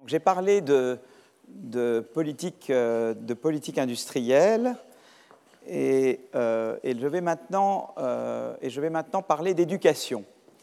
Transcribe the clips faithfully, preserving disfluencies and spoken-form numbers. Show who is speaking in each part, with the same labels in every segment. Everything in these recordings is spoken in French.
Speaker 1: J'ai parlé de, de, politique, de politique industrielle et, euh, et, je vais maintenant, euh, et je vais maintenant parler d'éducation.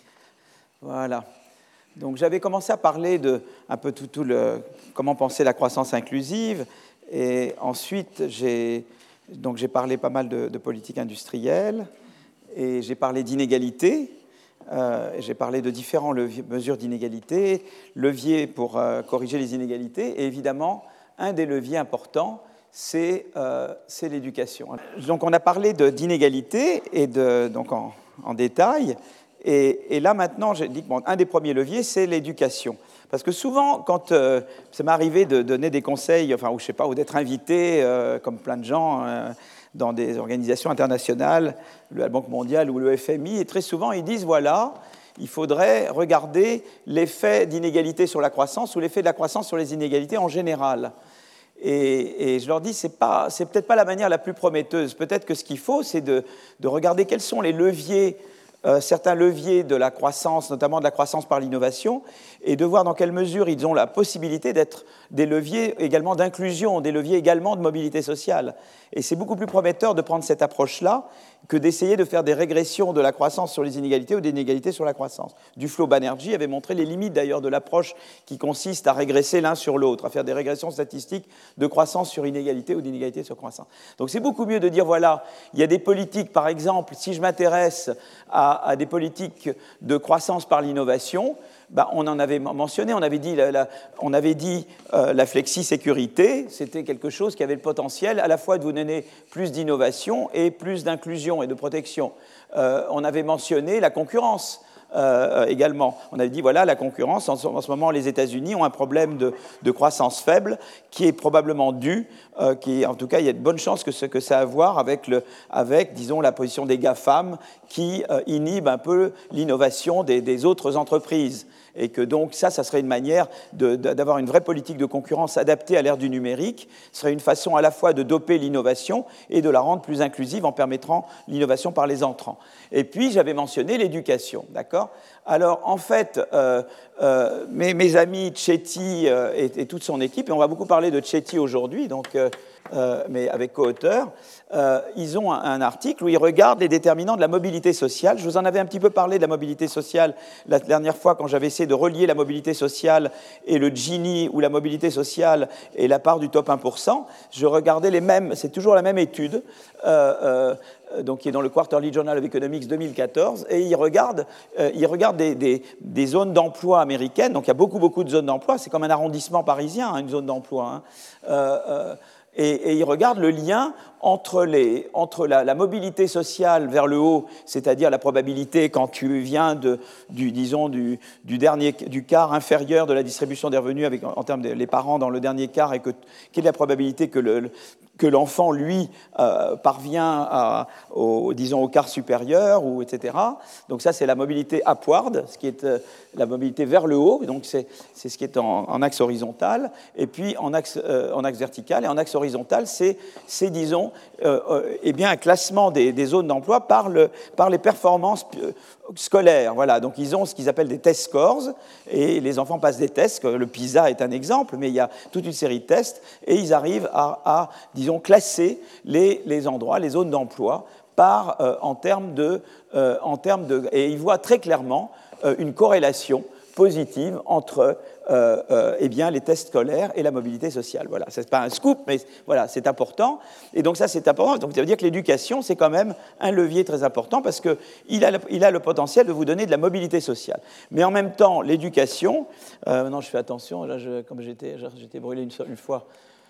Speaker 1: Voilà. Donc j'avais commencé à parler de un peu tout, tout le, comment penser la croissance inclusive, et ensuite j'ai, donc j'ai parlé pas mal de, de politique industrielle, et j'ai parlé d'inégalité. Euh, j'ai parlé de différentes leviers, mesures d'inégalité, leviers pour euh, corriger les inégalités, et évidemment, un des leviers importants, c'est, euh, c'est l'éducation. Donc, on a parlé de, d'inégalité et de, donc en, en détail, et, et là maintenant, j'ai dit que bon, un des premiers leviers, c'est l'éducation. Parce que souvent, quand euh, ça m'est arrivé de donner des conseils, enfin, ou je sais pas, ou d'être invité, euh, comme plein de gens, euh, dans des organisations internationales, la Banque mondiale ou le F M I, et très souvent, ils disent, voilà, il faudrait regarder l'effet d'inégalité sur la croissance ou l'effet de la croissance sur les inégalités en général. Et, et je leur dis, c'est pas, c'est peut-être pas la manière la plus prometteuse. Peut-être que ce qu'il faut, c'est de, de regarder quels sont les leviers, euh, certains leviers de la croissance, notamment de la croissance par l'innovation, et de voir dans quelle mesure ils ont la possibilité d'être des leviers également d'inclusion, des leviers également de mobilité sociale. Et c'est beaucoup plus prometteur de prendre cette approche-là que d'essayer de faire des régressions de la croissance sur les inégalités ou des inégalités sur la croissance. Duflo Banerjee avait montré les limites d'ailleurs de l'approche qui consiste à régresser l'un sur l'autre, à faire des régressions statistiques de croissance sur inégalité ou d'inégalité sur croissance. Donc c'est beaucoup mieux de dire, voilà, il y a des politiques, par exemple, si je m'intéresse à, à des politiques de croissance par l'innovation, ben, on en avait mentionné, on avait dit la, la, on avait dit, euh, la flexi-sécurité, c'était quelque chose qui avait le potentiel à la fois de vous donner plus d'innovation et plus d'inclusion et de protection. Euh, on avait mentionné la concurrence. Euh, également. On avait dit, voilà, la concurrence, en ce, en ce moment, les États-Unis ont un problème de, de croissance faible qui est probablement dû, euh, qui, en tout cas, il y a de bonnes chances que, ce, que ça a à voir avec, le, avec, disons, la position des GAFAM qui euh, inhibe un peu l'innovation des, des autres entreprises. Et que donc, ça, ça serait une manière de, de, d'avoir une vraie politique de concurrence adaptée à l'ère du numérique. Ce serait une façon à la fois de doper l'innovation et de la rendre plus inclusive en permettant l'innovation par les entrants. Et puis, j'avais mentionné l'éducation, d'accord ? Alors, en fait, euh, euh, mes, mes amis Chetty euh, et, et toute son équipe, et on va beaucoup parler de Chetty aujourd'hui, donc, euh, euh, mais avec co-auteurs, euh, ils ont un, un article où ils regardent les déterminants de la mobilité sociale. Je vous en avais un petit peu parlé de la mobilité sociale la dernière fois quand j'avais essayé de relier la mobilité sociale et le Gini ou la mobilité sociale et la part du top un pour cent. Je regardais les mêmes, c'est toujours la même étude, euh, euh, donc qui est dans le Quarterly Journal of Economics deux mille quatorze, et ils regardent, euh, ils regardent des, des, des zones d'emploi américaines. Donc il y a beaucoup, beaucoup de zones d'emploi. C'est comme un arrondissement parisien, hein, une zone d'emploi. Hein. Euh, euh, Et, et ils regardent le lien entre, les, entre la, la mobilité sociale vers le haut, c'est-à-dire la probabilité quand tu viens de, du, disons, du, du, dernier, du quart inférieur de la distribution des revenus avec, en, en termes des parents dans le dernier quart, et que, quelle est la probabilité que, le, que l'enfant, lui, euh, parvient à, au, disons, au quart supérieur, ou, et cetera. Donc ça, c'est la mobilité upward, ce qui est euh, la mobilité vers le haut, donc c'est, c'est ce qui est en, en axe horizontal, et puis en axe, euh, en axe vertical, et en axe horizontal, c'est, c'est disons, euh, euh, eh bien, un classement des, des zones d'emploi par, le, par les performances euh, scolaires. Voilà. Donc, ils ont ce qu'ils appellent des test scores, et les enfants passent des tests. Le PISA est un exemple, mais il y a toute une série de tests, et ils arrivent à, à disons, classer les, les endroits, les zones d'emploi, par, euh, en termes de, euh, en termes de... Et ils voient très clairement euh, une corrélation positive entre euh, euh, eh bien, les tests scolaires et la mobilité sociale. Voilà, ce n'est pas un scoop, mais voilà, c'est important. Et donc ça, c'est important. Donc ça veut dire que l'éducation, c'est quand même un levier très important parce qu'il a, le, il a le potentiel de vous donner de la mobilité sociale. Mais en même temps, l'éducation... Euh, maintenant, je fais attention, là, je, comme j'étais, j'étais brûlé une, une fois...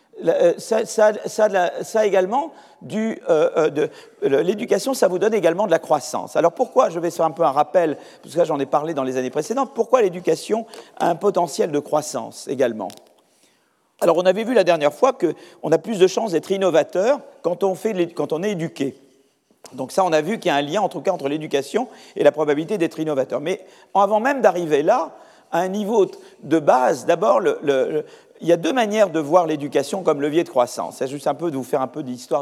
Speaker 1: Ça, ça, ça, ça également, du, euh, de, l'éducation, ça vous donne également de la croissance. Alors pourquoi, je vais faire un peu un rappel, parce que là j'en ai parlé dans les années précédentes, pourquoi l'éducation a un potentiel de croissance également ? Alors on avait vu la dernière fois qu'on a plus de chances d'être innovateur quand on, fait, quand on est éduqué. Donc ça, on a vu qu'il y a un lien, en tout cas, entre l'éducation et la probabilité d'être innovateur. Mais avant même d'arriver là, à un niveau de base, d'abord, le, le, il y a deux manières de voir l'éducation comme levier de croissance. C'est juste un peu de vous faire un peu d'histoire des,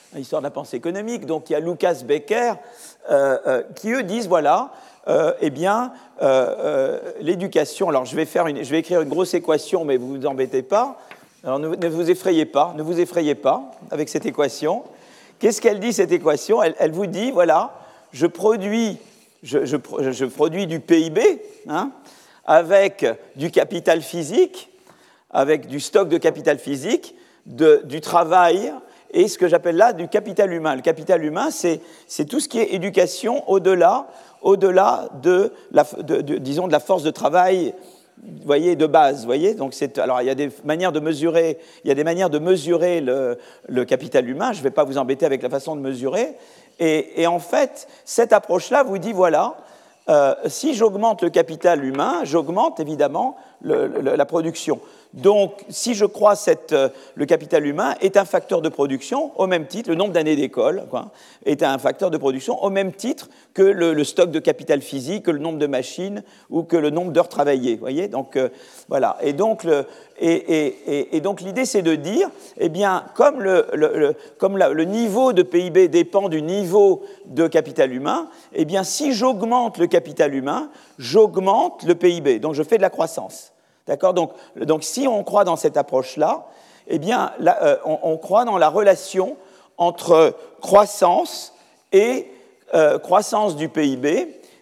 Speaker 1: l'histoire de la pensée économique. Donc il y a Lucas Becker euh, euh, qui eux disent voilà, euh, eh bien euh, euh, l'éducation. Alors je vais faire une, je vais écrire une grosse équation, mais vous vous embêtez pas. Alors ne, ne vous effrayez pas, ne vous effrayez pas avec cette équation. Qu'est-ce qu'elle dit cette équation? elle, elle vous dit voilà, je produis, je, je, je produis du P I B hein, avec du capital physique, avec du stock de capital physique, de, du travail. Et ce que j'appelle là du capital humain. Le capital humain, c'est, c'est tout ce qui est éducation au-delà, au-delà de, la, de, de, disons, de la force de travail, vous voyez, de base. Vous voyez. Donc c'est, alors il y a des manières de mesurer, il y a des manières de mesurer le, le capital humain. Je ne vais pas vous embêter avec la façon de mesurer. Et, et en fait, cette approche-là vous dit voilà, euh, si j'augmente le capital humain, j'augmente évidemment le, le, la production. Donc, si je crois que le capital humain est un facteur de production, au même titre, le nombre d'années d'école quoi, est un facteur de production, au même titre que le, le stock de capital physique, que le nombre de machines ou que le nombre d'heures travaillées. Vous voyez donc, euh, voilà. Et donc, le, et, et, et, et donc, l'idée, c'est de dire, eh bien, comme, le, le, le, comme la, le niveau de P I B dépend du niveau de capital humain, eh bien, si j'augmente le capital humain, j'augmente le P I B. Donc, je fais de la croissance. D'accord ? Donc, donc, si on croit dans cette approche-là, eh bien, là, euh, on, on croit dans la relation entre croissance et euh, croissance du P I B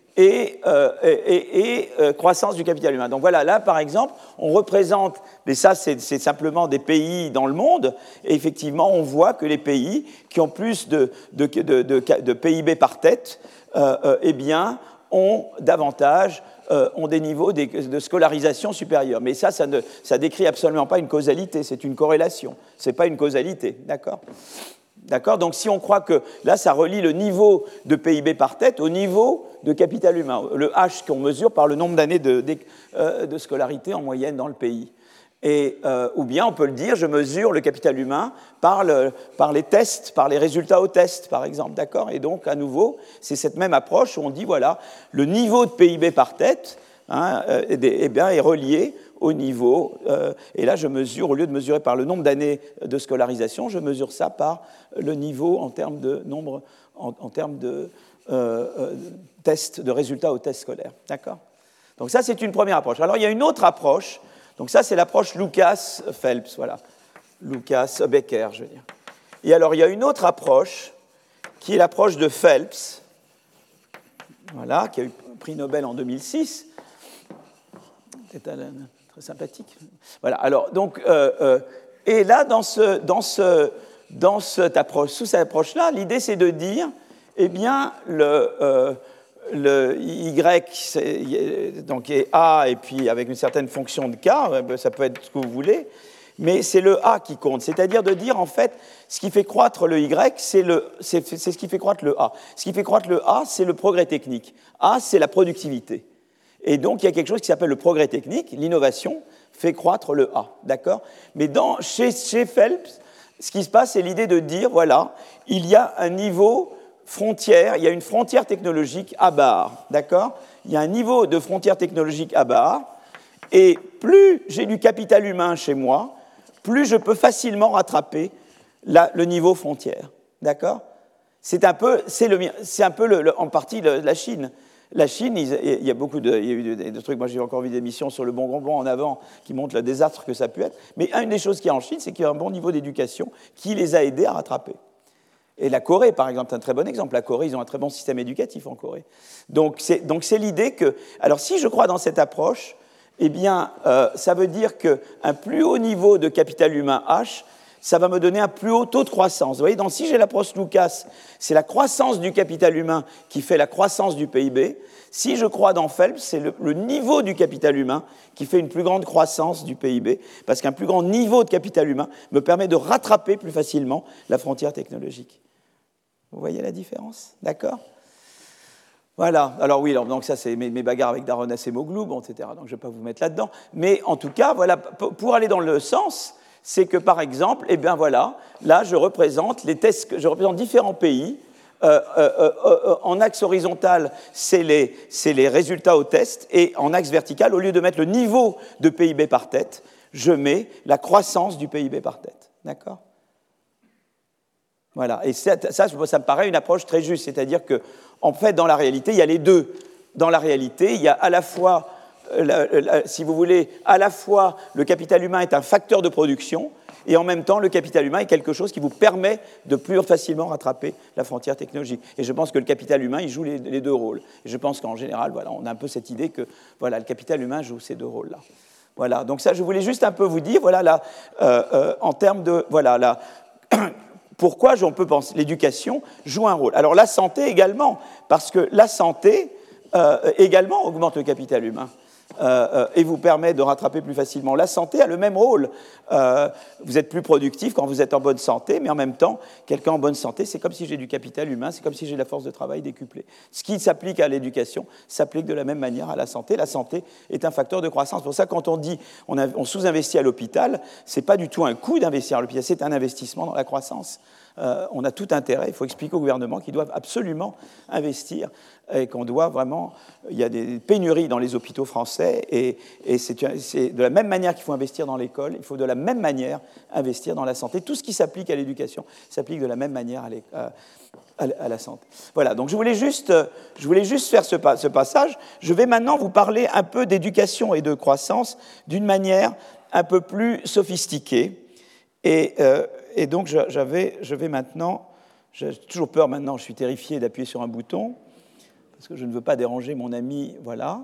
Speaker 1: et, euh, et, et, et euh, croissance du capital humain. Donc voilà, là, par exemple, on représente, mais ça, c'est, c'est simplement des pays dans le monde, et effectivement, on voit que les pays qui ont plus de, de, de, de, de P I B par tête, euh, euh, eh bien, ont davantage Euh, ont des niveaux de scolarisation supérieurs. Mais ça, ça ne ça décrit absolument pas une causalité, c'est une corrélation. Ce n'est pas une causalité, d'accord ? D'accord ? Donc, si on croit que là, ça relie le niveau de P I B par tête au niveau de capital humain, le H qu'on mesure par le nombre d'années de, de, euh, de scolarité en moyenne dans le pays. Et, euh, ou bien, on peut le dire, je mesure le capital humain par, le, par les tests, par les résultats aux tests, par exemple, d'accord ? Et donc, à nouveau, c'est cette même approche où on dit, voilà, le niveau de P I B par tête hein, euh, eh bien, est relié au niveau, euh, et là, je mesure, au lieu de mesurer par le nombre d'années de scolarisation, je mesure ça par le niveau en termes de nombre, en, en termes de euh, euh, tests, de résultats aux tests scolaires, d'accord ? Donc ça, c'est une première approche. Alors, il y a une autre approche. Donc ça, c'est l'approche Lucas-Phelps, voilà. Lucas-Becker, je veux dire. Et alors, il y a une autre approche, qui est l'approche de Phelps, voilà, qui a eu le prix Nobel en deux mille six. C'est très sympathique. Voilà, alors, donc, euh, euh, et là, dans, ce, dans, ce, dans cette approche, sous cette approche-là, l'idée, c'est de dire, eh bien, le... Euh, le Y, donc est A, et puis avec une certaine fonction de K, ça peut être ce que vous voulez, mais c'est le A qui compte. C'est-à-dire de dire, en fait, ce qui fait croître le Y, c'est, le, c'est, c'est ce qui fait croître le A. Ce qui fait croître le A, c'est le progrès technique. A, c'est la productivité. Et donc, il y a quelque chose qui s'appelle le progrès technique, l'innovation, fait croître le A, d'accord ? Mais dans, chez, chez Phelps, ce qui se passe, c'est l'idée de dire, voilà, il y a un niveau... frontière, il y a une frontière technologique à barre, d'accord ? Il y a un niveau de frontière technologique à barre, et plus j'ai du capital humain chez moi, plus je peux facilement rattraper la, le niveau frontière, d'accord ? C'est un peu, c'est le, c'est un peu le, le, en partie le, la Chine. La Chine, il, il y a beaucoup de, il y a eu des, des trucs, moi j'ai encore vu des émissions sur le bon bonbon en avant qui montrent le désastre que ça peut être, mais une des choses qu'il y a en Chine, c'est qu'il y a un bon niveau d'éducation qui les a aidés à rattraper. Et la Corée, par exemple, est un très bon exemple. La Corée, ils ont un très bon système éducatif en Corée. Donc, c'est, donc c'est l'idée que... Alors, si je crois dans cette approche, eh bien, euh, ça veut dire qu'un plus haut niveau de capital humain H, ça va me donner un plus haut taux de croissance. Vous voyez, donc, si j'ai l'approche Lucas, c'est la croissance du capital humain qui fait la croissance du P I B. Si je crois dans Phelps, c'est le, le niveau du capital humain qui fait une plus grande croissance du P I B, parce qu'un plus grand niveau de capital humain me permet de rattraper plus facilement la frontière technologique. Vous voyez la différence ? D'accord ? Voilà. Alors oui, alors, donc ça, c'est mes, mes bagarres avec Daron Acemoglu, bon, et cetera. Donc je ne vais pas vous mettre là-dedans. Mais en tout cas, voilà, pour aller dans le sens, c'est que, par exemple, eh bien voilà, là, je représente les tests, je représente différents pays. Euh, euh, euh, euh, en axe horizontal, c'est les, c'est les résultats au test, et en axe vertical, au lieu de mettre le niveau de P I B par tête, je mets la croissance du P I B par tête. D'accord ? Voilà. Et ça, ça, ça me paraît une approche très juste. C'est-à-dire qu'en fait, dans la réalité, il y a les deux. Dans la réalité, il y a à la fois, la, la, si vous voulez, à la fois le capital humain est un facteur de production, et en même temps, le capital humain est quelque chose qui vous permet de plus facilement rattraper la frontière technologique. Et je pense que le capital humain, il joue les, les deux rôles. Et je pense qu'en général, voilà, on a un peu cette idée que voilà, le capital humain joue ces deux rôles-là. Voilà, donc ça, je voulais juste un peu vous dire, voilà, là, euh, euh, en termes de, voilà, là, pourquoi on peut penser l'éducation joue un rôle. Alors la santé également, parce que la santé euh, également augmente le capital humain. Euh, euh, et vous permet de rattraper plus facilement. La santé a le même rôle. Euh, vous êtes plus productif quand vous êtes en bonne santé, mais en même temps, quelqu'un en bonne santé, c'est comme si j'ai du capital humain, c'est comme si j'ai de la force de travail décuplée. Ce qui s'applique à l'éducation s'applique de la même manière à la santé. La santé est un facteur de croissance. Pour ça, quand on dit on, a, on sous-investit à l'hôpital, ce n'est pas du tout un coût d'investir à l'hôpital, c'est un investissement dans la croissance. Euh, on a tout intérêt, il faut expliquer au gouvernement qu'ils doivent absolument investir et qu'on doit vraiment... Il y a des pénuries dans les hôpitaux français et, et c'est, c'est de la même manière qu'il faut investir dans l'école, il faut de la même manière investir dans la santé. Tout ce qui s'applique à l'éducation s'applique de la même manière à, à, à la santé. Voilà, donc je voulais juste, je voulais juste faire ce, ce passage. Je vais maintenant vous parler un peu d'éducation et de croissance d'une manière un peu plus sophistiquée. Et... Euh, Et donc, j'avais, je vais maintenant, j'ai toujours peur maintenant, je suis terrifié d'appuyer sur un bouton, parce que je ne veux pas déranger mon ami, voilà.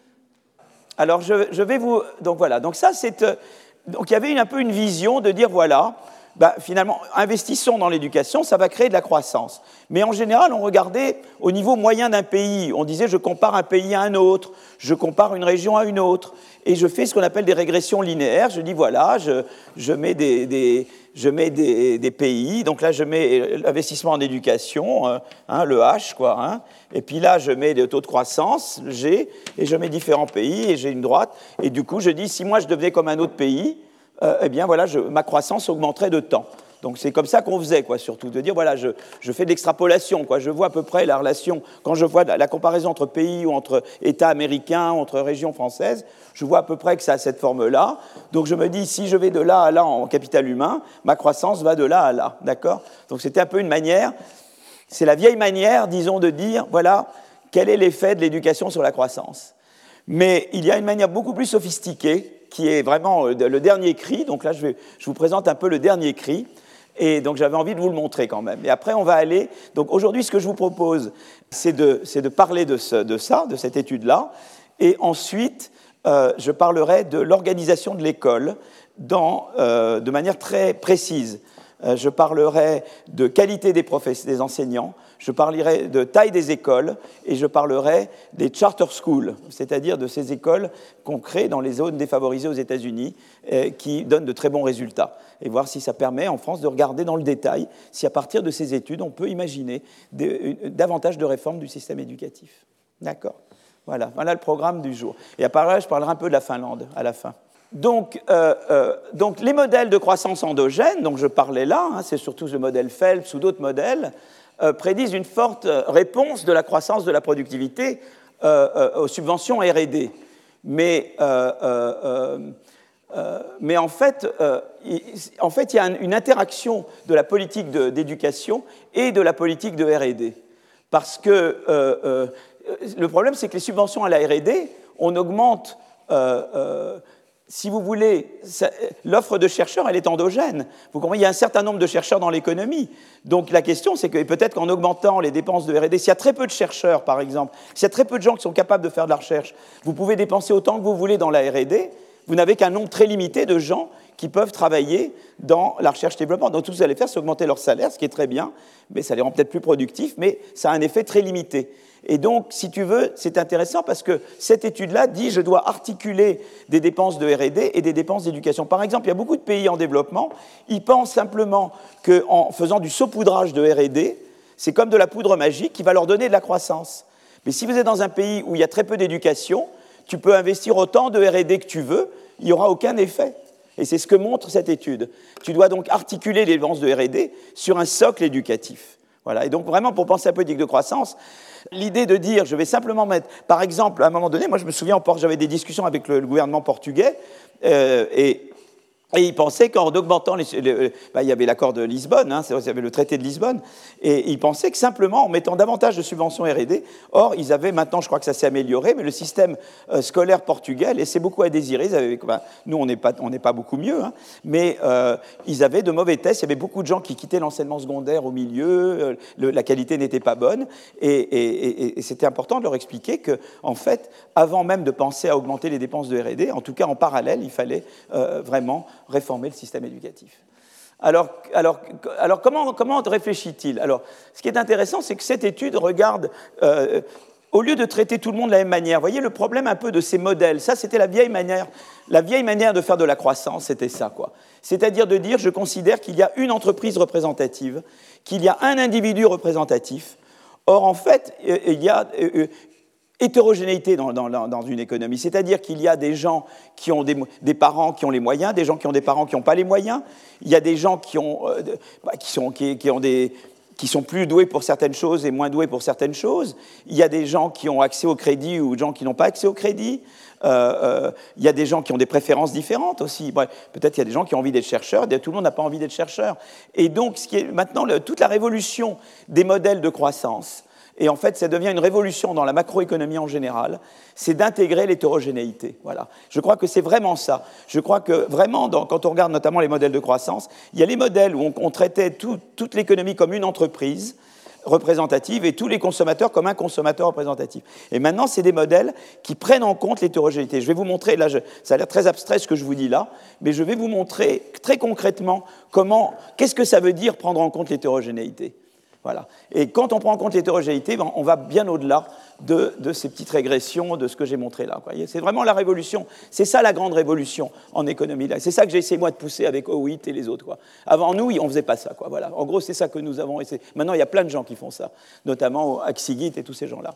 Speaker 1: Alors, je, je vais vous... Donc, voilà. Donc, ça, c'est... Donc, il y avait une, un peu une vision de dire, voilà, ben, finalement, investissons dans l'éducation, ça va créer de la croissance. Mais en général, on regardait au niveau moyen d'un pays. On disait, je compare un pays à un autre, je compare une région à une autre, et je fais ce qu'on appelle des régressions linéaires. Je dis, voilà, je, je mets des... des Je mets des, des pays, donc là je mets l'investissement en éducation, hein, le H, quoi, hein, et puis là je mets des taux de croissance, le G, et je mets différents pays, et j'ai une droite, et du coup je dis, si moi je devenais comme un autre pays, euh, eh bien voilà, je, ma croissance augmenterait de temps. Donc c'est comme ça qu'on faisait, quoi, surtout, de dire, voilà, je, je fais de l'extrapolation, quoi, je vois à peu près la relation, quand je vois la comparaison entre pays ou entre États américains, entre régions françaises, je vois à peu près que ça a cette forme-là. Donc je me dis, si je vais de là à là en capital humain, ma croissance va de là à là, d'accord ? Donc c'était un peu une manière, c'est la vieille manière, disons, de dire, voilà, quel est l'effet de l'éducation sur la croissance. Mais il y a une manière beaucoup plus sophistiquée, qui est vraiment le dernier cri, donc là je, vais, je vous présente un peu le dernier cri, et donc j'avais envie de vous le montrer quand même. Et après on va aller, donc aujourd'hui ce que je vous propose, c'est de, c'est de parler de, ce, de ça, de cette étude-là, et ensuite euh, je parlerai de l'organisation de l'école dans, euh, de manière très précise. Euh, je parlerai de qualité des, professeurs, des enseignants, je parlerai de taille des écoles et je parlerai des charter schools, c'est-à-dire de ces écoles qu'on crée dans les zones défavorisées aux États-Unis euh, qui donnent de très bons résultats. Et voir si ça permet en France de regarder dans le détail si à partir de ces études on peut imaginer des, davantage de réformes du système éducatif. D'accord ? Voilà, voilà le programme du jour. Et à part là, je parlerai un peu de la Finlande à la fin. Donc, euh, euh, donc, les modèles de croissance endogène, dont je parlais là, hein, c'est surtout le modèle Phelps ou d'autres modèles, euh, prédisent une forte réponse de la croissance de la productivité euh, euh, aux subventions R et D. Mais, euh, euh, euh, mais en fait, euh, il, en fait, il y a une interaction de la politique de, d'éducation et de la politique de R et D. Parce que euh, euh, le problème, c'est que les subventions à la R et D, on augmente... Euh, euh, Si vous voulez, ça, l'offre de chercheurs, elle est endogène. Vous comprenez, il y a un certain nombre de chercheurs dans l'économie. Donc la question, c'est que peut-être qu'en augmentant les dépenses de R et D, s'il y a très peu de chercheurs, par exemple, s'il y a très peu de gens qui sont capables de faire de la recherche, vous pouvez dépenser autant que vous voulez dans la R et D, vous n'avez qu'un nombre très limité de gens qui peuvent travailler dans la recherche-développement. Donc tout ce que vous allez faire, c'est augmenter leur salaire, ce qui est très bien, mais ça les rend peut-être plus productifs, mais ça a un effet très limité. Et donc, si tu veux, c'est intéressant parce que cette étude-là dit je dois articuler des dépenses de R et D et des dépenses d'éducation. Par exemple, il y a beaucoup de pays en développement, ils pensent simplement qu'en faisant du saupoudrage de R et D, c'est comme de la poudre magique qui va leur donner de la croissance. Mais si vous êtes dans un pays où il y a très peu d'éducation, tu peux investir autant de R et D que tu veux, il n'y aura aucun effet. Et c'est ce que montre cette étude. Tu dois donc articuler les dépenses de R et D sur un socle éducatif. Voilà. Et donc, vraiment, pour penser à la politique de croissance, l'idée de dire, je vais simplement mettre, par exemple, à un moment donné, moi je me souviens, j'avais des discussions avec le, le gouvernement portugais, euh, et Et il pensait qu'en augmentant, les, les, bah, il y avait l'accord de Lisbonne, hein, il y avait le traité de Lisbonne, et il pensait que simplement en mettant davantage de subventions R et D, or ils avaient maintenant, je crois que ça s'est amélioré, mais le système euh, scolaire portugais laissait beaucoup à désirer. Ils avaient, bah, nous, on n'est pas, on n'est pas beaucoup mieux, hein, mais euh, ils avaient de mauvais tests. Il y avait beaucoup de gens qui quittaient l'enseignement secondaire au milieu, euh, le, la qualité n'était pas bonne, et, et, et, et c'était important de leur expliquer que, en fait, avant même de penser à augmenter les dépenses de R et D, en tout cas en parallèle, il fallait euh, vraiment réformer le système éducatif. Alors, alors, alors comment, comment réfléchit-il? Alors, ce qui est intéressant, c'est que cette étude regarde, euh, au lieu de traiter tout le monde de la même manière, vous voyez le problème un peu de ces modèles, ça c'était la vieille manière, la vieille manière de faire de la croissance, c'était ça, quoi. C'est-à-dire de dire, je considère qu'il y a une entreprise représentative, qu'il y a un individu représentatif. Or, en fait, il y a hétérogénéité dans, dans, dans une économie, c'est-à-dire qu'il y a des gens qui ont des, des parents qui ont les moyens, des gens qui ont des parents qui n'ont pas les moyens, il y a des gens qui, ont, euh, bah, qui, sont, qui, qui, ont des, qui sont plus doués pour certaines choses et moins doués pour certaines choses, il y a des gens qui ont accès au crédit ou des gens qui n'ont pas accès au crédit, euh, euh, il y a des gens qui ont des préférences différentes aussi, ouais, peut-être qu'il y a des gens qui ont envie d'être chercheurs, tout le monde n'a pas envie d'être chercheur, et donc ce qui est maintenant le, toute la révolution des modèles de croissance, et en fait, ça devient une révolution dans la macroéconomie en général, c'est d'intégrer l'hétérogénéité. Voilà. Je crois que c'est vraiment ça. Je crois que vraiment, dans, quand on regarde notamment les modèles de croissance, il y a les modèles où on, on traitait tout, toute l'économie comme une entreprise représentative et tous les consommateurs comme un consommateur représentatif. Et maintenant, c'est des modèles qui prennent en compte l'hétérogénéité. Je vais vous montrer, là, je, ça a l'air très abstrait ce que je vous dis là, mais je vais vous montrer très concrètement comment, qu'est-ce que ça veut dire prendre en compte l'hétérogénéité. Voilà. Et quand on prend en compte l'hétérogénéité, on va bien au-delà de, de ces petites régressions, de ce que j'ai montré là. C'est vraiment la révolution. C'est ça la grande révolution en économie. C'est ça que j'ai essayé moi de pousser avec Howitt et les autres. Quoi. Avant nous, on ne faisait pas ça. Quoi. Voilà. En gros, c'est ça que nous avons essayé. Maintenant, il y a plein de gens qui font ça, notamment Axigit et tous ces gens-là.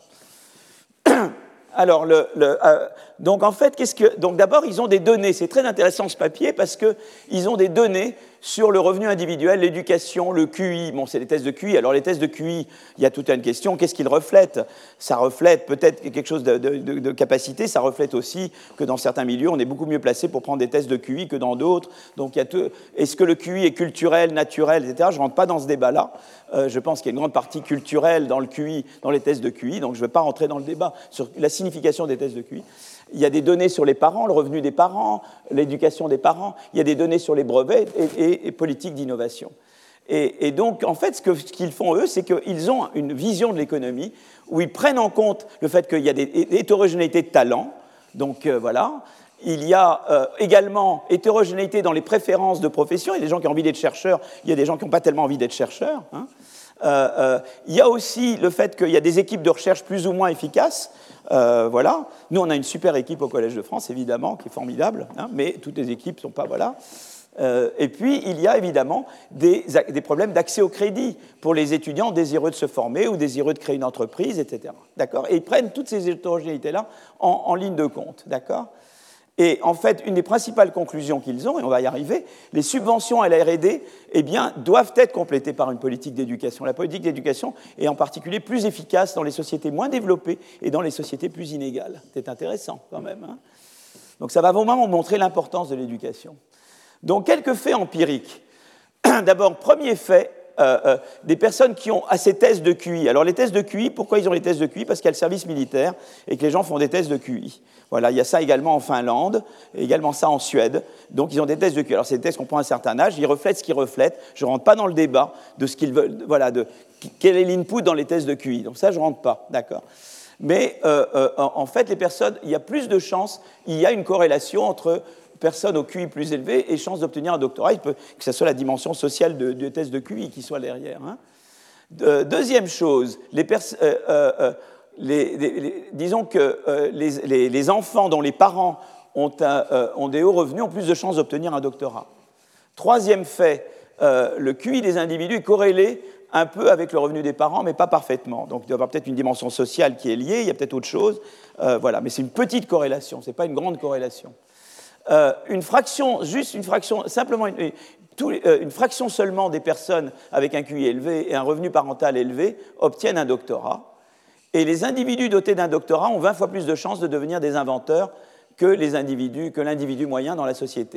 Speaker 1: Alors, le, le, euh, donc en fait, qu'est-ce que, donc d'abord, ils ont des données. C'est très intéressant ce papier parce qu'ils ont des données sur le revenu individuel, l'éducation, le Q I. Bon, c'est les tests de Q I. Alors, les tests de Q I, il y a toute une question. Qu'est-ce qu'ils reflètent? Ça reflète peut-être quelque chose de, de, de, de capacité. Ça reflète aussi que dans certains milieux, on est beaucoup mieux placé pour prendre des tests de Q I que dans d'autres. Donc, il y a tout, est-ce que le Q I est culturel, naturel, et cetera. Je ne rentre pas dans ce débat-là. Euh, je pense qu'il y a une grande partie culturelle dans le Q I, dans les tests de Q I. Donc, je ne vais pas rentrer dans le débat sur la signification des tests de Q I. Il y a des données sur les parents, le revenu des parents, l'éducation des parents. Il y a des données sur les brevets et, et, et politiques d'innovation. Et, et donc, en fait, ce, que, ce qu'ils font, eux, c'est qu'ils ont une vision de l'économie où ils prennent en compte le fait qu'il y a des hétérogénéités de talents. Donc, euh, voilà. Il y a euh, également hétérogénéité dans les préférences de profession. Il y a des gens qui ont envie d'être chercheurs, il y a des gens qui n'ont pas tellement envie d'être chercheurs. Hein. Euh, euh, il y a aussi le fait qu'il y a des équipes de recherche plus ou moins efficaces. Euh, voilà. Nous, on a une super équipe au Collège de France, évidemment, qui est formidable, hein, mais toutes les équipes ne sont pas... Voilà. Euh, et puis, il y a évidemment des, des problèmes d'accès au crédit pour les étudiants désireux de se former ou désireux de créer une entreprise, et cetera. D'accord ? Et ils prennent toutes ces hétérogénéités-là en, en ligne de compte. D'accord ? Et en fait, une des principales conclusions qu'ils ont, et on va y arriver, les subventions à la R et D eh bien, doivent être complétées par une politique d'éducation. La politique d'éducation est en particulier plus efficace dans les sociétés moins développées et dans les sociétés plus inégales. C'est intéressant quand même. Hein. Donc ça va vraiment montrer l'importance de l'éducation. Donc quelques faits empiriques. D'abord, premier fait, euh, euh, des personnes qui ont à ces tests de Q I. Alors les tests de Q I, pourquoi ils ont les tests de Q I? Parce qu'il y a le service militaire et que les gens font des tests de Q I. Voilà, il y a ça également en Finlande, et également ça en Suède. Donc ils ont des tests de Q I. Alors c'est des tests qu'on prend à un certain âge, ils reflètent ce qu'ils reflètent. Je ne rentre pas dans le débat de ce qu'ils veulent, voilà, de quel est l'input dans les tests de Q I. Donc ça, je ne rentre pas, d'accord. Mais euh, euh, en fait, les personnes, il y a plus de chances, il y a une corrélation entre personnes au Q I plus élevé et chances d'obtenir un doctorat. Il peut que ce soit la dimension sociale de, de test de Q I qui soit derrière. Hein. De, deuxième chose, les, pers- euh, euh, les, les, les disons que euh, les, les, les enfants dont les parents ont, un, euh, ont des hauts revenus ont plus de chances d'obtenir un doctorat. Troisième fait, euh, le Q I des individus est corrélé un peu avec le revenu des parents, mais pas parfaitement. Donc il doit y avoir peut-être une dimension sociale qui est liée, il y a peut-être autre chose. Euh, voilà. Mais c'est une petite corrélation, ce n'est pas une grande corrélation. Euh, une fraction, juste une fraction, simplement une, tout, euh, une fraction seulement des personnes avec un Q I élevé et un revenu parental élevé obtiennent un doctorat. Et les individus dotés d'un doctorat ont vingt fois plus de chances de devenir des inventeurs que les individus, que l'individu moyen dans la société.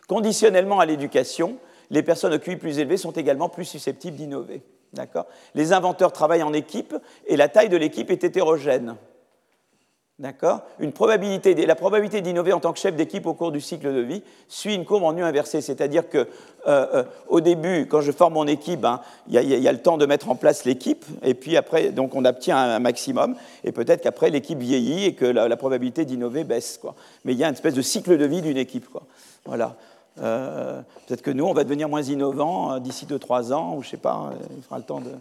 Speaker 1: conditionnellement à l'éducation, les personnes au Q I plus élevé sont également plus susceptibles d'innover. D'accord ? Les inventeurs travaillent en équipe et la taille de l'équipe est hétérogène. D'accord ? Une probabilité, la probabilité d'innover en tant que chef d'équipe au cours du cycle de vie suit une courbe en nu inversée, c'est-à-dire que euh, euh, au début, quand je forme mon équipe, il hein, y, y, y a le temps de mettre en place l'équipe, et puis après, donc on obtient un, un maximum, et peut-être qu'après l'équipe vieillit et que la, la probabilité d'innover baisse, quoi. Mais il y a une espèce de cycle de vie d'une équipe, quoi. Voilà. Euh, peut-être que nous, on va devenir moins innovants euh, d'ici deux trois ans, ou je ne sais pas, euh, il fera le temps de...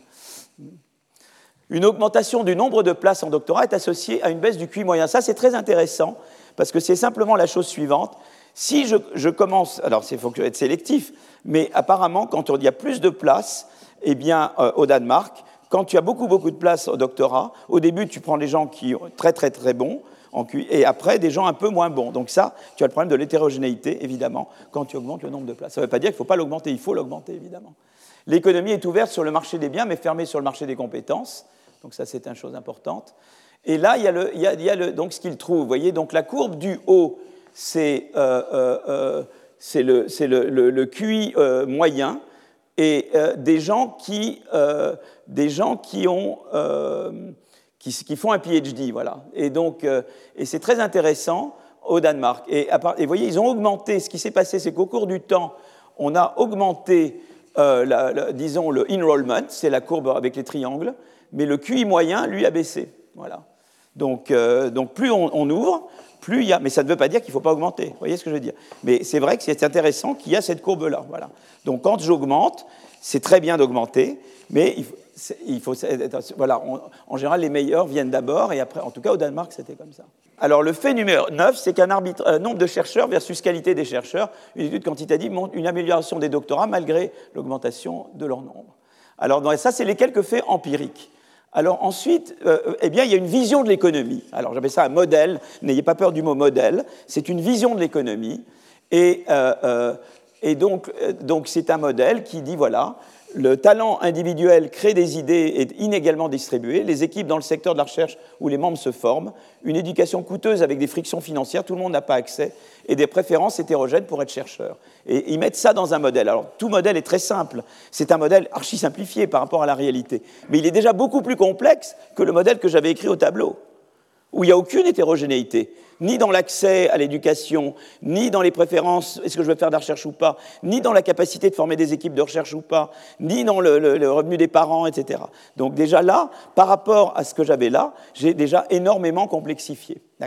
Speaker 1: Une augmentation du nombre de places en doctorat est associée à une baisse du Q I moyen. Ça, c'est très intéressant, parce que c'est simplement la chose suivante. Si je, je commence, alors il faut être sélectif, mais apparemment, quand il y a plus de places, eh bien, euh, au Danemark, quand tu as beaucoup, beaucoup de places au doctorat, au début, tu prends les gens qui sont très, très, très bons, en Q I, et après, des gens un peu moins bons. Donc ça, tu as le problème de l'hétérogénéité, évidemment, quand tu augmentes le nombre de places. Ça ne veut pas dire qu'il ne faut pas l'augmenter, il faut l'augmenter, évidemment. L'économie est ouverte sur le marché des biens, mais fermée sur le marché des compétences. Donc ça, c'est une chose importante. Et là, il y a, le, il y a, il y a le, donc ce qu'il trouve. Vous voyez, donc la courbe du haut, c'est euh, euh, le, le, le, le Q I euh, moyen, et euh, des, gens qui, euh, des gens qui, ont, euh, qui, qui font un P H D. Voilà. Et, donc, euh, et c'est très intéressant au Danemark. Et, à part, et vous voyez, ils ont augmenté. Ce qui s'est passé, c'est qu'au cours du temps, on a augmenté, euh, la, la, disons, le enrollment, c'est la courbe avec les triangles, mais le Q I moyen, lui, a baissé. Voilà. Donc, euh, donc plus on, on ouvre, plus il y a... Mais ça ne veut pas dire qu'il ne faut pas augmenter. Vous voyez ce que je veux dire ? Mais c'est vrai que c'est intéressant qu'il y a cette courbe-là. Voilà. Donc quand j'augmente, c'est très bien d'augmenter, mais il faut... Il faut voilà, on, en général, les meilleurs viennent d'abord, et après, en tout cas, au Danemark, c'était comme ça. Alors, le fait numéro neuf, c'est qu'un arbitre, euh, nombre de chercheurs versus qualité des chercheurs, une étude quantitative montre une amélioration des doctorats malgré l'augmentation de leur nombre. Alors, ça, c'est les quelques faits empiriques. Alors ensuite, euh, eh bien, il y a une vision de l'économie. Alors j'appelle ça un modèle, n'ayez pas peur du mot modèle, c'est une vision de l'économie. Et, euh, euh, et donc, donc c'est un modèle qui dit, voilà, le talent individuel crée des idées et est inégalement distribué, les équipes dans le secteur de la recherche où les membres se forment, une éducation coûteuse avec des frictions financières, tout le monde n'a pas accès, et des préférences hétérogènes pour être chercheur. Et ils mettent ça dans un modèle. Alors, tout modèle est très simple. C'est un modèle archi-simplifié par rapport à la réalité. Mais il est déjà beaucoup plus complexe que le modèle que j'avais écrit au tableau, où il n'y a aucune hétérogénéité, ni dans l'accès à l'éducation, ni dans les préférences, est-ce que je veux faire de la recherche ou pas, ni dans la capacité de former des équipes de recherche ou pas, ni dans le, le, le revenu des parents, et cetera. Donc déjà là, par rapport à ce que j'avais là, j'ai déjà énormément complexifié. D'accord ?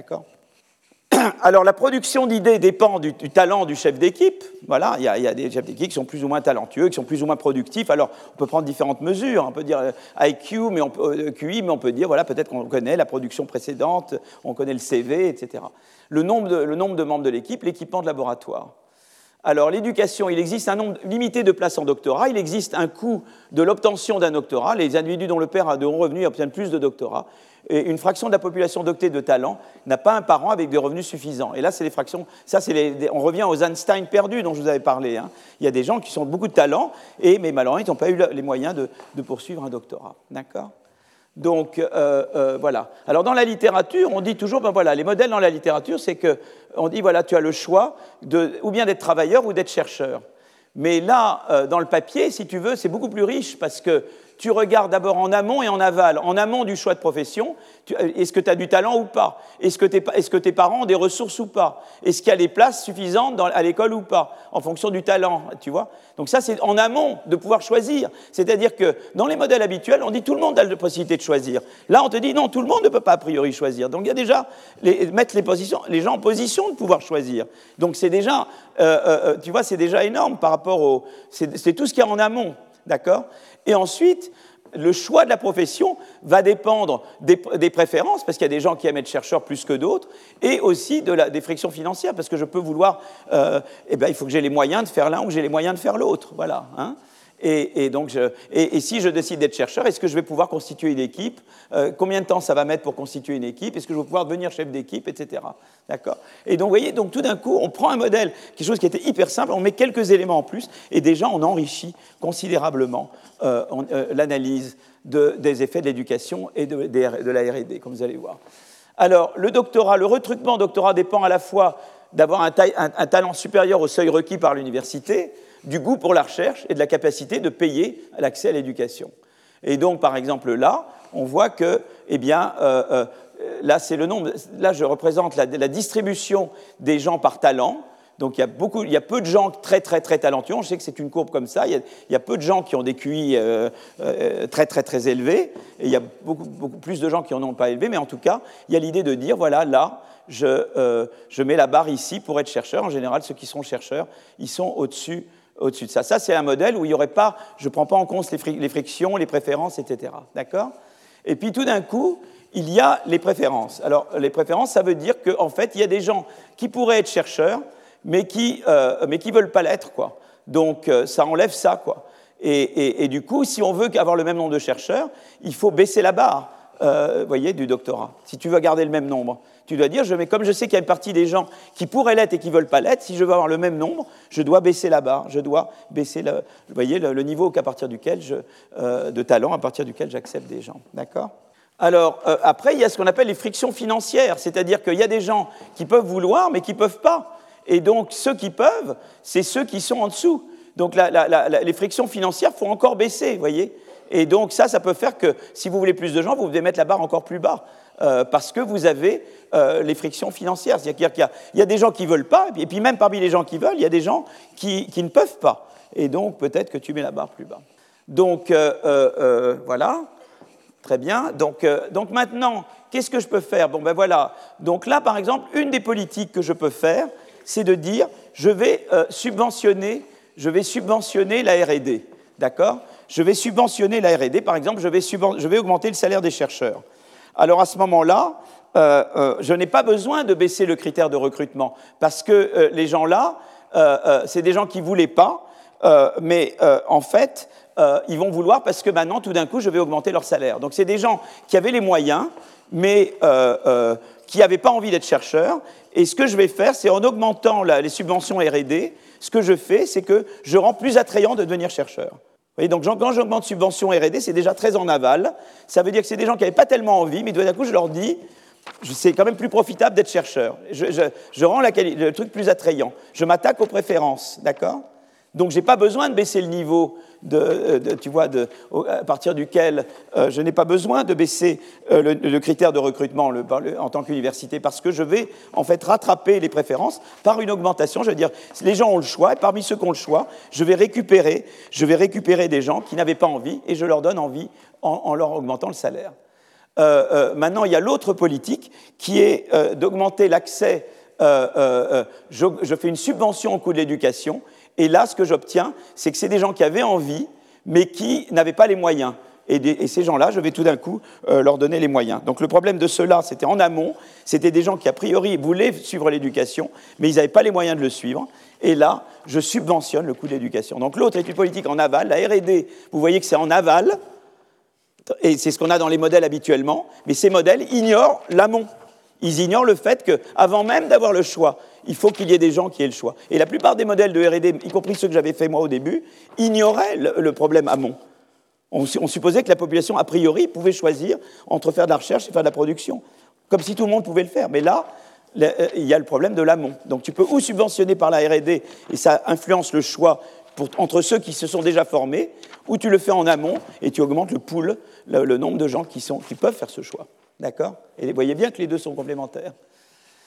Speaker 1: Alors, la production d'idées dépend du, du talent du chef d'équipe. Voilà, il y, a, il y a des chefs d'équipe qui sont plus ou moins talentueux, qui sont plus ou moins productifs. Alors, on peut prendre différentes mesures. On peut dire I Q, mais on peut, Q I, mais on peut dire, voilà, peut-être qu'on connaît la production précédente, on connaît le C V, et cetera. Le nombre de, le nombre de membres de l'équipe, l'équipement de laboratoire. Alors, l'éducation, il existe un nombre limité de places en doctorat, il existe un coût de l'obtention d'un doctorat. Les individus dont le père a de hauts revenus obtiennent plus de doctorats. Et une fraction de la population dotée de talent n'a pas un parent avec des revenus suffisants. Et là, c'est les fractions. Ça, c'est les, on revient aux Einstein perdus dont je vous avais parlé. Hein. Il y a des gens qui ont beaucoup de talent, et, mais malheureusement, ils n'ont pas eu les moyens de, de poursuivre un doctorat. D'accord ? Donc, euh, euh, voilà. Alors, dans la littérature, on dit toujours, ben voilà, les modèles dans la littérature, c'est qu'on dit, voilà, tu as le choix de, ou bien d'être travailleur ou d'être chercheur. Mais là, euh, dans le papier, si tu veux, c'est beaucoup plus riche parce que tu regardes d'abord en amont et en aval. En amont du choix de profession, tu, est-ce que tu as du talent ou pas ? Est-ce que, est-ce que tes parents ont des ressources ou pas ? Est-ce qu'il y a les places suffisantes dans, à l'école ou pas ? En fonction du talent, tu vois ? Donc ça, c'est en amont de pouvoir choisir. C'est-à-dire que dans les modèles habituels, on dit tout le monde a la possibilité de choisir. Là, on te dit non, tout le monde ne peut pas a priori choisir. Donc il y a déjà les, mettre les, positions, les gens en position de pouvoir choisir. Donc c'est déjà, euh, euh, tu vois, c'est déjà énorme par rapport au... C'est, c'est tout ce qu'il y a en amont, d'accord ? Et ensuite, le choix de la profession va dépendre des, des préférences, parce qu'il y a des gens qui aiment être chercheurs plus que d'autres, et aussi de la, des frictions financières, parce que je peux vouloir, euh, eh ben, il faut que j'ai les moyens de faire l'un ou que j'ai les moyens de faire l'autre. Voilà. Hein. Et, et, donc je, et, et si je décide d'être chercheur, est-ce que je vais pouvoir constituer une équipe ? euh, Combien de temps ça va mettre pour constituer une équipe ? Est-ce que je vais pouvoir devenir chef d'équipe, et cetera. D'accord ? Et donc, vous voyez, donc, tout d'un coup, on prend un modèle, quelque chose qui était hyper simple, on met quelques éléments en plus, et déjà, on enrichit considérablement euh, on, euh, l'analyse de, des effets de l'éducation et de, de, de la R et D, comme vous allez voir. Alors, le doctorat, le recrutement doctorat dépend à la fois d'avoir un, un, un talent supérieur au seuil requis par l'université, du goût pour la recherche et de la capacité de payer l'accès à l'éducation. Et donc, par exemple, là, on voit que, eh bien, euh, euh, là, c'est le nombre, là, je représente la, la distribution des gens par talent. Donc, il y a beaucoup, il y a peu de gens très, très, très talentueux. Je sais que c'est une courbe comme ça. Il y a, il y a peu de gens qui ont des Q I euh, euh, très, très, très élevés. Et il y a beaucoup, beaucoup plus de gens qui n'en ont pas élevés. Mais en tout cas, il y a l'idée de dire, voilà, là, je, euh, je mets la barre ici pour être chercheur. En général, ceux qui sont chercheurs, ils sont au-dessus, au-dessus de ça. Ça, c'est un modèle où il n'y aurait pas, je ne prends pas en compte les, fri- les frictions, les préférences, et cetera. D'accord ? Et puis, tout d'un coup, il y a les préférences. Alors, les préférences, ça veut dire qu'en fait, il y a des gens qui pourraient être chercheurs, mais qui euh, mais qui veulent pas l'être, quoi. Donc euh, ça enlève ça, quoi. Et, et, et du coup, si on veut avoir le même nombre de chercheurs, il faut baisser la barre, euh, voyez, du doctorat. Si tu veux garder le même nombre, tu dois dire, je, mais comme je sais qu'il y a une partie des gens qui pourraient l'être et qui veulent pas l'être, si je veux avoir le même nombre, je dois baisser la barre, je dois baisser le, vous voyez, le, le niveau à partir duquel je, euh, de talent à partir duquel j'accepte des gens, d'accord ? Alors, euh, après, il y a ce qu'on appelle les frictions financières, c'est-à-dire qu'il y a des gens qui peuvent vouloir, mais qui ne peuvent pas. Et donc, ceux qui peuvent, c'est ceux qui sont en dessous. Donc, la, la, la, les frictions financières, il faut encore baisser, vous voyez. Et donc, ça, ça peut faire que, si vous voulez plus de gens, vous devez mettre la barre encore plus bas, euh, parce que vous avez euh, les frictions financières. C'est-à-dire qu'il y a, il y a des gens qui ne veulent pas, et puis même parmi les gens qui veulent, il y a des gens qui, qui ne peuvent pas. Et donc, peut-être que tu mets la barre plus bas. Donc, euh, euh, voilà. Très bien. Donc, euh, donc maintenant, qu'est-ce que je peux faire ? Bon, ben voilà. Donc là, par exemple, une des politiques que je peux faire, c'est de dire, je vais euh, subventionner, je vais subventionner la R et D, d'accord ? Je vais subventionner la R et D, par exemple, je vais, subven- je vais augmenter le salaire des chercheurs. Alors à ce moment-là, euh, euh, je n'ai pas besoin de baisser le critère de recrutement, parce que euh, les gens-là, euh, euh, c'est des gens qui ne voulaient pas, euh, mais euh, en fait, euh, ils vont vouloir parce que maintenant, tout d'un coup, je vais augmenter leur salaire. Donc c'est des gens qui avaient les moyens, mais euh, euh, qui n'avaient pas envie d'être chercheurs. Et ce que je vais faire, c'est en augmentant la, les subventions R et D, ce que je fais, c'est que je rends plus attrayant de devenir chercheur. Vous voyez, donc quand j'augmente subventions R et D, c'est déjà très en aval. Ça veut dire que c'est des gens qui n'avaient pas tellement envie, mais tout d'un coup, je leur dis, c'est quand même plus profitable d'être chercheur. Je, je, je rends la, le truc plus attrayant. Je m'attaque aux préférences, d'accord ? Donc, je n'ai pas besoin de baisser le niveau, de, de, tu vois, de, à partir duquel euh, je n'ai pas besoin de baisser euh, le, le critère de recrutement le, le, en tant qu'université, parce que je vais en fait rattraper les préférences par une augmentation. Je veux dire, les gens ont le choix, et parmi ceux qui ont le choix, je vais récupérer, je vais récupérer des gens qui n'avaient pas envie, et je leur donne envie en, en leur augmentant le salaire. Euh, euh, maintenant, il y a l'autre politique qui est euh, d'augmenter l'accès. Euh, euh, je, je fais une subvention au coût de l'éducation. Et là, ce que j'obtiens, c'est que c'est des gens qui avaient envie, mais qui n'avaient pas les moyens. Et, des, et ces gens-là, je vais tout d'un coup euh, leur donner les moyens. Donc le problème de ceux-là, c'était en amont, c'était des gens qui, a priori, voulaient suivre l'éducation, mais ils n'avaient pas les moyens de le suivre. Et là, je subventionne le coût de l'éducation. Donc l'autre est une politique en aval. La R et D, vous voyez que c'est en aval, et c'est ce qu'on a dans les modèles habituellement, mais ces modèles ignorent l'amont. Ils ignorent le fait qu'avant même d'avoir le choix, il faut qu'il y ait des gens qui aient le choix. Et la plupart des modèles de R et D, y compris ceux que j'avais fait moi au début, ignoraient le, le problème amont. On, on supposait que la population, a priori, pouvait choisir entre faire de la recherche et faire de la production, comme si tout le monde pouvait le faire. Mais là, le, il y a le problème de l'amont. Donc tu peux ou subventionner par la R et D, et ça influence le choix pour, entre ceux qui se sont déjà formés, ou tu le fais en amont, et tu augmentes le pool, le, le nombre de gens qui, sont, qui peuvent faire ce choix. D'accord ? Et vous voyez bien que les deux sont complémentaires. D'accord ?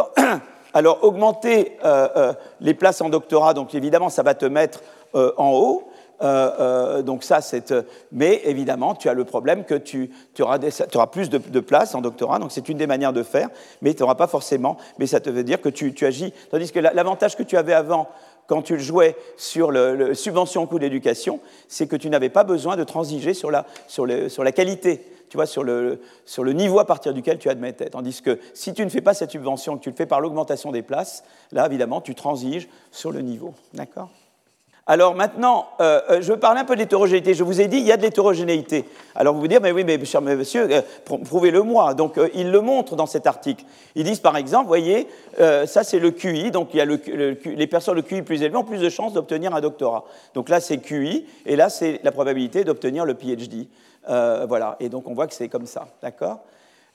Speaker 1: Alors, augmenter euh, euh, les places en doctorat, donc évidemment, ça va te mettre euh, en haut. Euh, euh, donc ça, c'est... Euh, mais évidemment, tu as le problème que tu, tu, auras, des, tu auras plus de, de places en doctorat, donc c'est une des manières de faire, mais tu n'auras pas forcément... Mais ça te veut dire que tu, tu agis... Tandis que l'avantage que tu avais avant, quand tu le jouais sur le, le subvention au coût de l'éducation, c'est que tu n'avais pas besoin de transiger sur la, sur le, sur la qualité. Tu vois, sur le, sur le niveau à partir duquel tu admettais. Tandis que si tu ne fais pas cette subvention, que tu le fais par l'augmentation des places, là, évidemment, tu transiges sur le niveau. D'accord ? Alors maintenant, euh, je veux parler un peu de l'hétérogénéité. Je vous ai dit, il y a de l'hétérogénéité. Alors vous vous dites, mais oui, mais cher monsieur, euh, prouvez-le-moi. Donc euh, ils le montrent dans cet article. Ils disent par exemple, vous voyez, euh, ça c'est le Q I, donc il y a le, le, les personnes le Q I plus élevé ont plus de chances d'obtenir un doctorat. Donc là c'est Q I, et là c'est la probabilité d'obtenir le P H D. Euh, voilà, et donc on voit que c'est comme ça, d'accord ?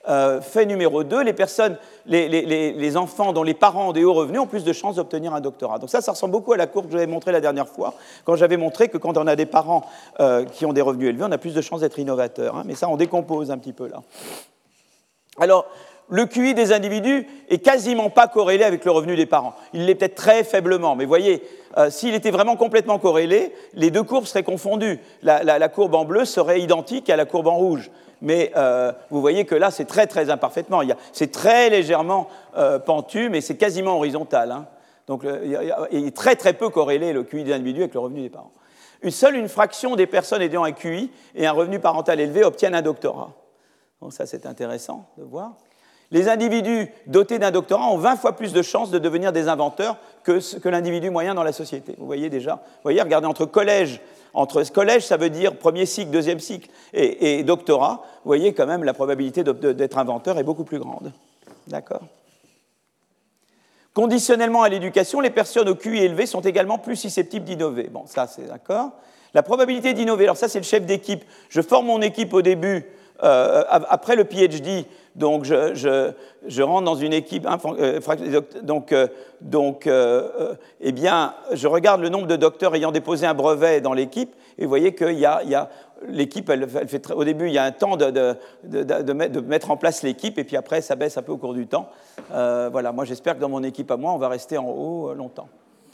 Speaker 1: Euh, fait numéro deux, les personnes, les, les, les, les enfants dont les parents ont des hauts revenus ont plus de chances d'obtenir un doctorat. Donc ça, ça ressemble beaucoup à la courbe que j'avais montrée la dernière fois, quand j'avais montré que quand on a des parents euh, qui ont des revenus élevés, on a plus de chances d'être innovateur. Hein, mais ça, on décompose un petit peu là. Alors, le Q I des individus est quasiment pas corrélé avec le revenu des parents. Il l'est peut-être très faiblement, mais voyez, euh, s'il était vraiment complètement corrélé, les deux courbes seraient confondues. La, la, la courbe en bleu serait identique à la courbe en rouge. Mais euh, vous voyez que là, c'est très, très imparfaitement. Il y a, c'est très légèrement euh, pentu, mais c'est quasiment horizontal. Hein. Donc, le, il est très, très peu corrélé, le Q I des individus, avec le revenu des parents. Une seule une fraction des personnes ayant un Q I et un revenu parental élevé obtiennent un doctorat. Donc, ça, c'est intéressant de voir. Les individus dotés d'un doctorat ont vingt fois plus de chances de devenir des inventeurs que, que l'individu moyen dans la société. Vous voyez déjà, vous voyez, regardez, entre collège, entre collège, ça veut dire premier cycle, deuxième cycle, et, et doctorat, vous voyez quand même la probabilité de, de, d'être inventeur est beaucoup plus grande. D'accord ? Conditionnellement à l'éducation, les personnes au Q I élevé sont également plus susceptibles d'innover. Bon, ça, c'est d'accord. La probabilité d'innover, alors ça, c'est le chef d'équipe. Je forme mon équipe au début, euh, après le P H D, donc je, je, je rentre dans une équipe, hein, donc, euh, donc euh, eh bien, je regarde le nombre de docteurs ayant déposé un brevet dans l'équipe, et vous voyez qu'il y a, il y a l'équipe, elle, elle fait très, au début, il y a un temps de, de, de, de, de mettre en place l'équipe, et puis après, ça baisse un peu au cours du temps. Euh, voilà, moi, j'espère que dans mon équipe à moi, on va rester en haut euh, longtemps.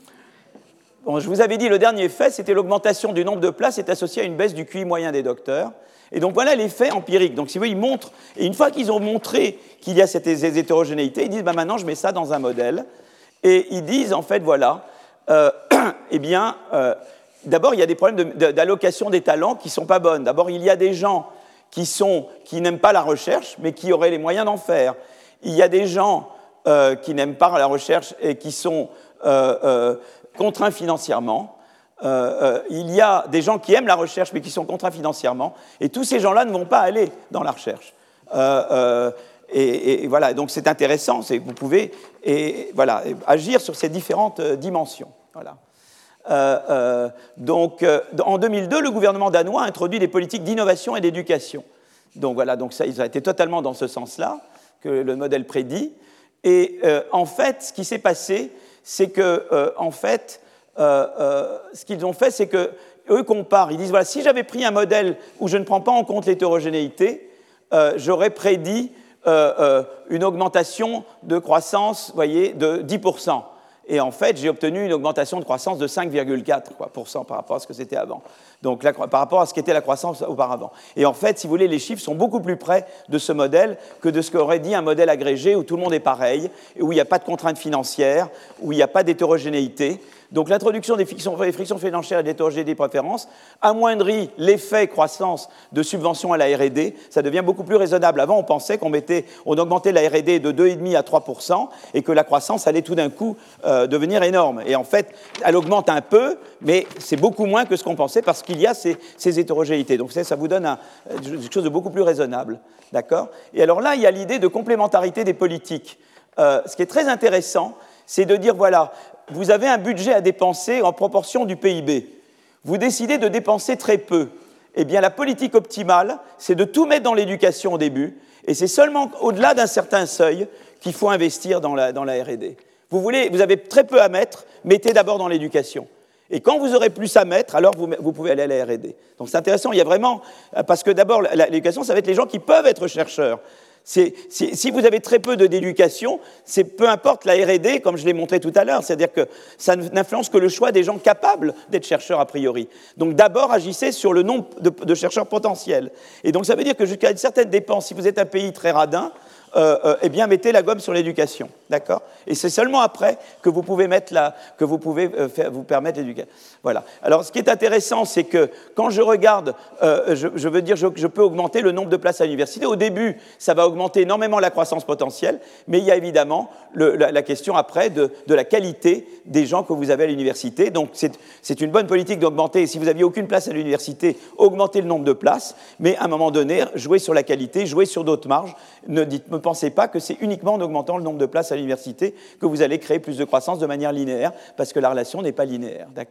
Speaker 1: Bon, je vous avais dit, le dernier fait, c'était l'augmentation du nombre de places est associée à une baisse du Q I moyen des docteurs. Et donc voilà les faits empiriques. Donc si vous voyez, ils montrent, et une fois qu'ils ont montré qu'il y a cette hétérogénéité, ils disent, bah, maintenant je mets ça dans un modèle. Et ils disent, en fait, voilà, euh, eh bien, euh, d'abord il y a des problèmes de, de, d'allocation des talents qui ne sont pas bonnes. D'abord, il y a des gens qui, sont, qui n'aiment pas la recherche, mais qui auraient les moyens d'en faire. Il y a des gens euh, qui n'aiment pas la recherche et qui sont euh, euh, contraints financièrement. Euh, euh, il y a des gens qui aiment la recherche mais qui sont contraints financièrement, et tous ces gens-là ne vont pas aller dans la recherche. Euh, euh, et, et voilà, donc c'est intéressant, c'est, vous pouvez et, voilà, agir sur ces différentes euh, dimensions. Voilà. Euh, euh, donc, euh, en deux mille deux, le gouvernement danois a introduit des politiques d'innovation et d'éducation. Donc voilà, donc ça, ils ont été totalement dans ce sens-là que le modèle prédit. Et euh, en fait, ce qui s'est passé, c'est que, euh, en fait, Euh, euh, ce qu'ils ont fait, c'est qu'eux comparent. Ils disent, voilà, si j'avais pris un modèle où je ne prends pas en compte l'hétérogénéité, euh, j'aurais prédit euh, euh, une augmentation de croissance, voyez, de dix pour cent. Et en fait, j'ai obtenu une augmentation de croissance de cinq virgule quatre pour cent par rapport à ce que c'était avant. Donc, la, par rapport à ce qu'était la croissance auparavant. Et en fait, si vous voulez, les chiffres sont beaucoup plus près de ce modèle que de ce qu'aurait dit un modèle agrégé où tout le monde est pareil, et où il n'y a pas de contraintes financières, où il n'y a pas d'hétérogénéité. Donc, l'introduction des frictions, des frictions financières et de l'hétérogénéité des préférences amoindrit l'effet croissance de subvention à la R et D. Ça devient beaucoup plus raisonnable. Avant, on pensait qu'on mettait, on augmentait la R et D de deux virgule cinq à trois pour cent et que la croissance allait tout d'un coup euh, devenir énorme. Et en fait, elle augmente un peu, mais c'est beaucoup moins que ce qu'on pensait parce qu'il y a ces, ces hétérogénéités. Donc, ça, ça vous donne un, quelque chose de beaucoup plus raisonnable. D'accord ? Et alors là, il y a l'idée de complémentarité des politiques. Euh, ce qui est très intéressant, c'est de dire, voilà, vous avez un budget à dépenser en proportion du P I B. Vous décidez de dépenser très peu. Eh bien, la politique optimale, c'est de tout mettre dans l'éducation au début, et c'est seulement au-delà d'un certain seuil qu'il faut investir dans la, dans la R et D. Vous, voulez, vous avez très peu à mettre, mettez d'abord dans l'éducation. Et quand vous aurez plus à mettre, alors vous, vous pouvez aller à la R et D. Donc c'est intéressant, il y a vraiment... Parce que d'abord, l'éducation, ça va être les gens qui peuvent être chercheurs. C'est, c'est, si vous avez très peu de, d'éducation, c'est, peu importe la R et D, comme je l'ai montré tout à l'heure, c'est-à-dire que ça n'influence que le choix des gens capables d'être chercheurs a priori. Donc d'abord, agissez sur le nombre de, de chercheurs potentiels. Et donc ça veut dire que jusqu'à une certaine dépense, si vous êtes un pays très radin, euh, euh, eh bien mettez la gomme sur l'éducation, d'accord ? Et c'est seulement après que vous pouvez mettre la, que vous pouvez euh, faire, vous permettre l'éducation. Voilà. Alors ce qui est intéressant, c'est que quand je regarde, euh, je, je veux dire, je, je peux augmenter le nombre de places à l'université. Au début, ça va augmenter énormément la croissance potentielle, mais il y a évidemment le, la, la question après de, de la qualité des gens que vous avez à l'université. Donc c'est, c'est une bonne politique d'augmenter. Si vous n'aviez aucune place à l'université, augmentez le nombre de places, mais à un moment donné, jouez sur la qualité, jouez sur d'autres marges. Ne, dites, ne pensez pas que c'est uniquement en augmentant le nombre de places à l'université que vous allez créer plus de croissance de manière linéaire, parce que la relation n'est pas linéaire, d'accord ?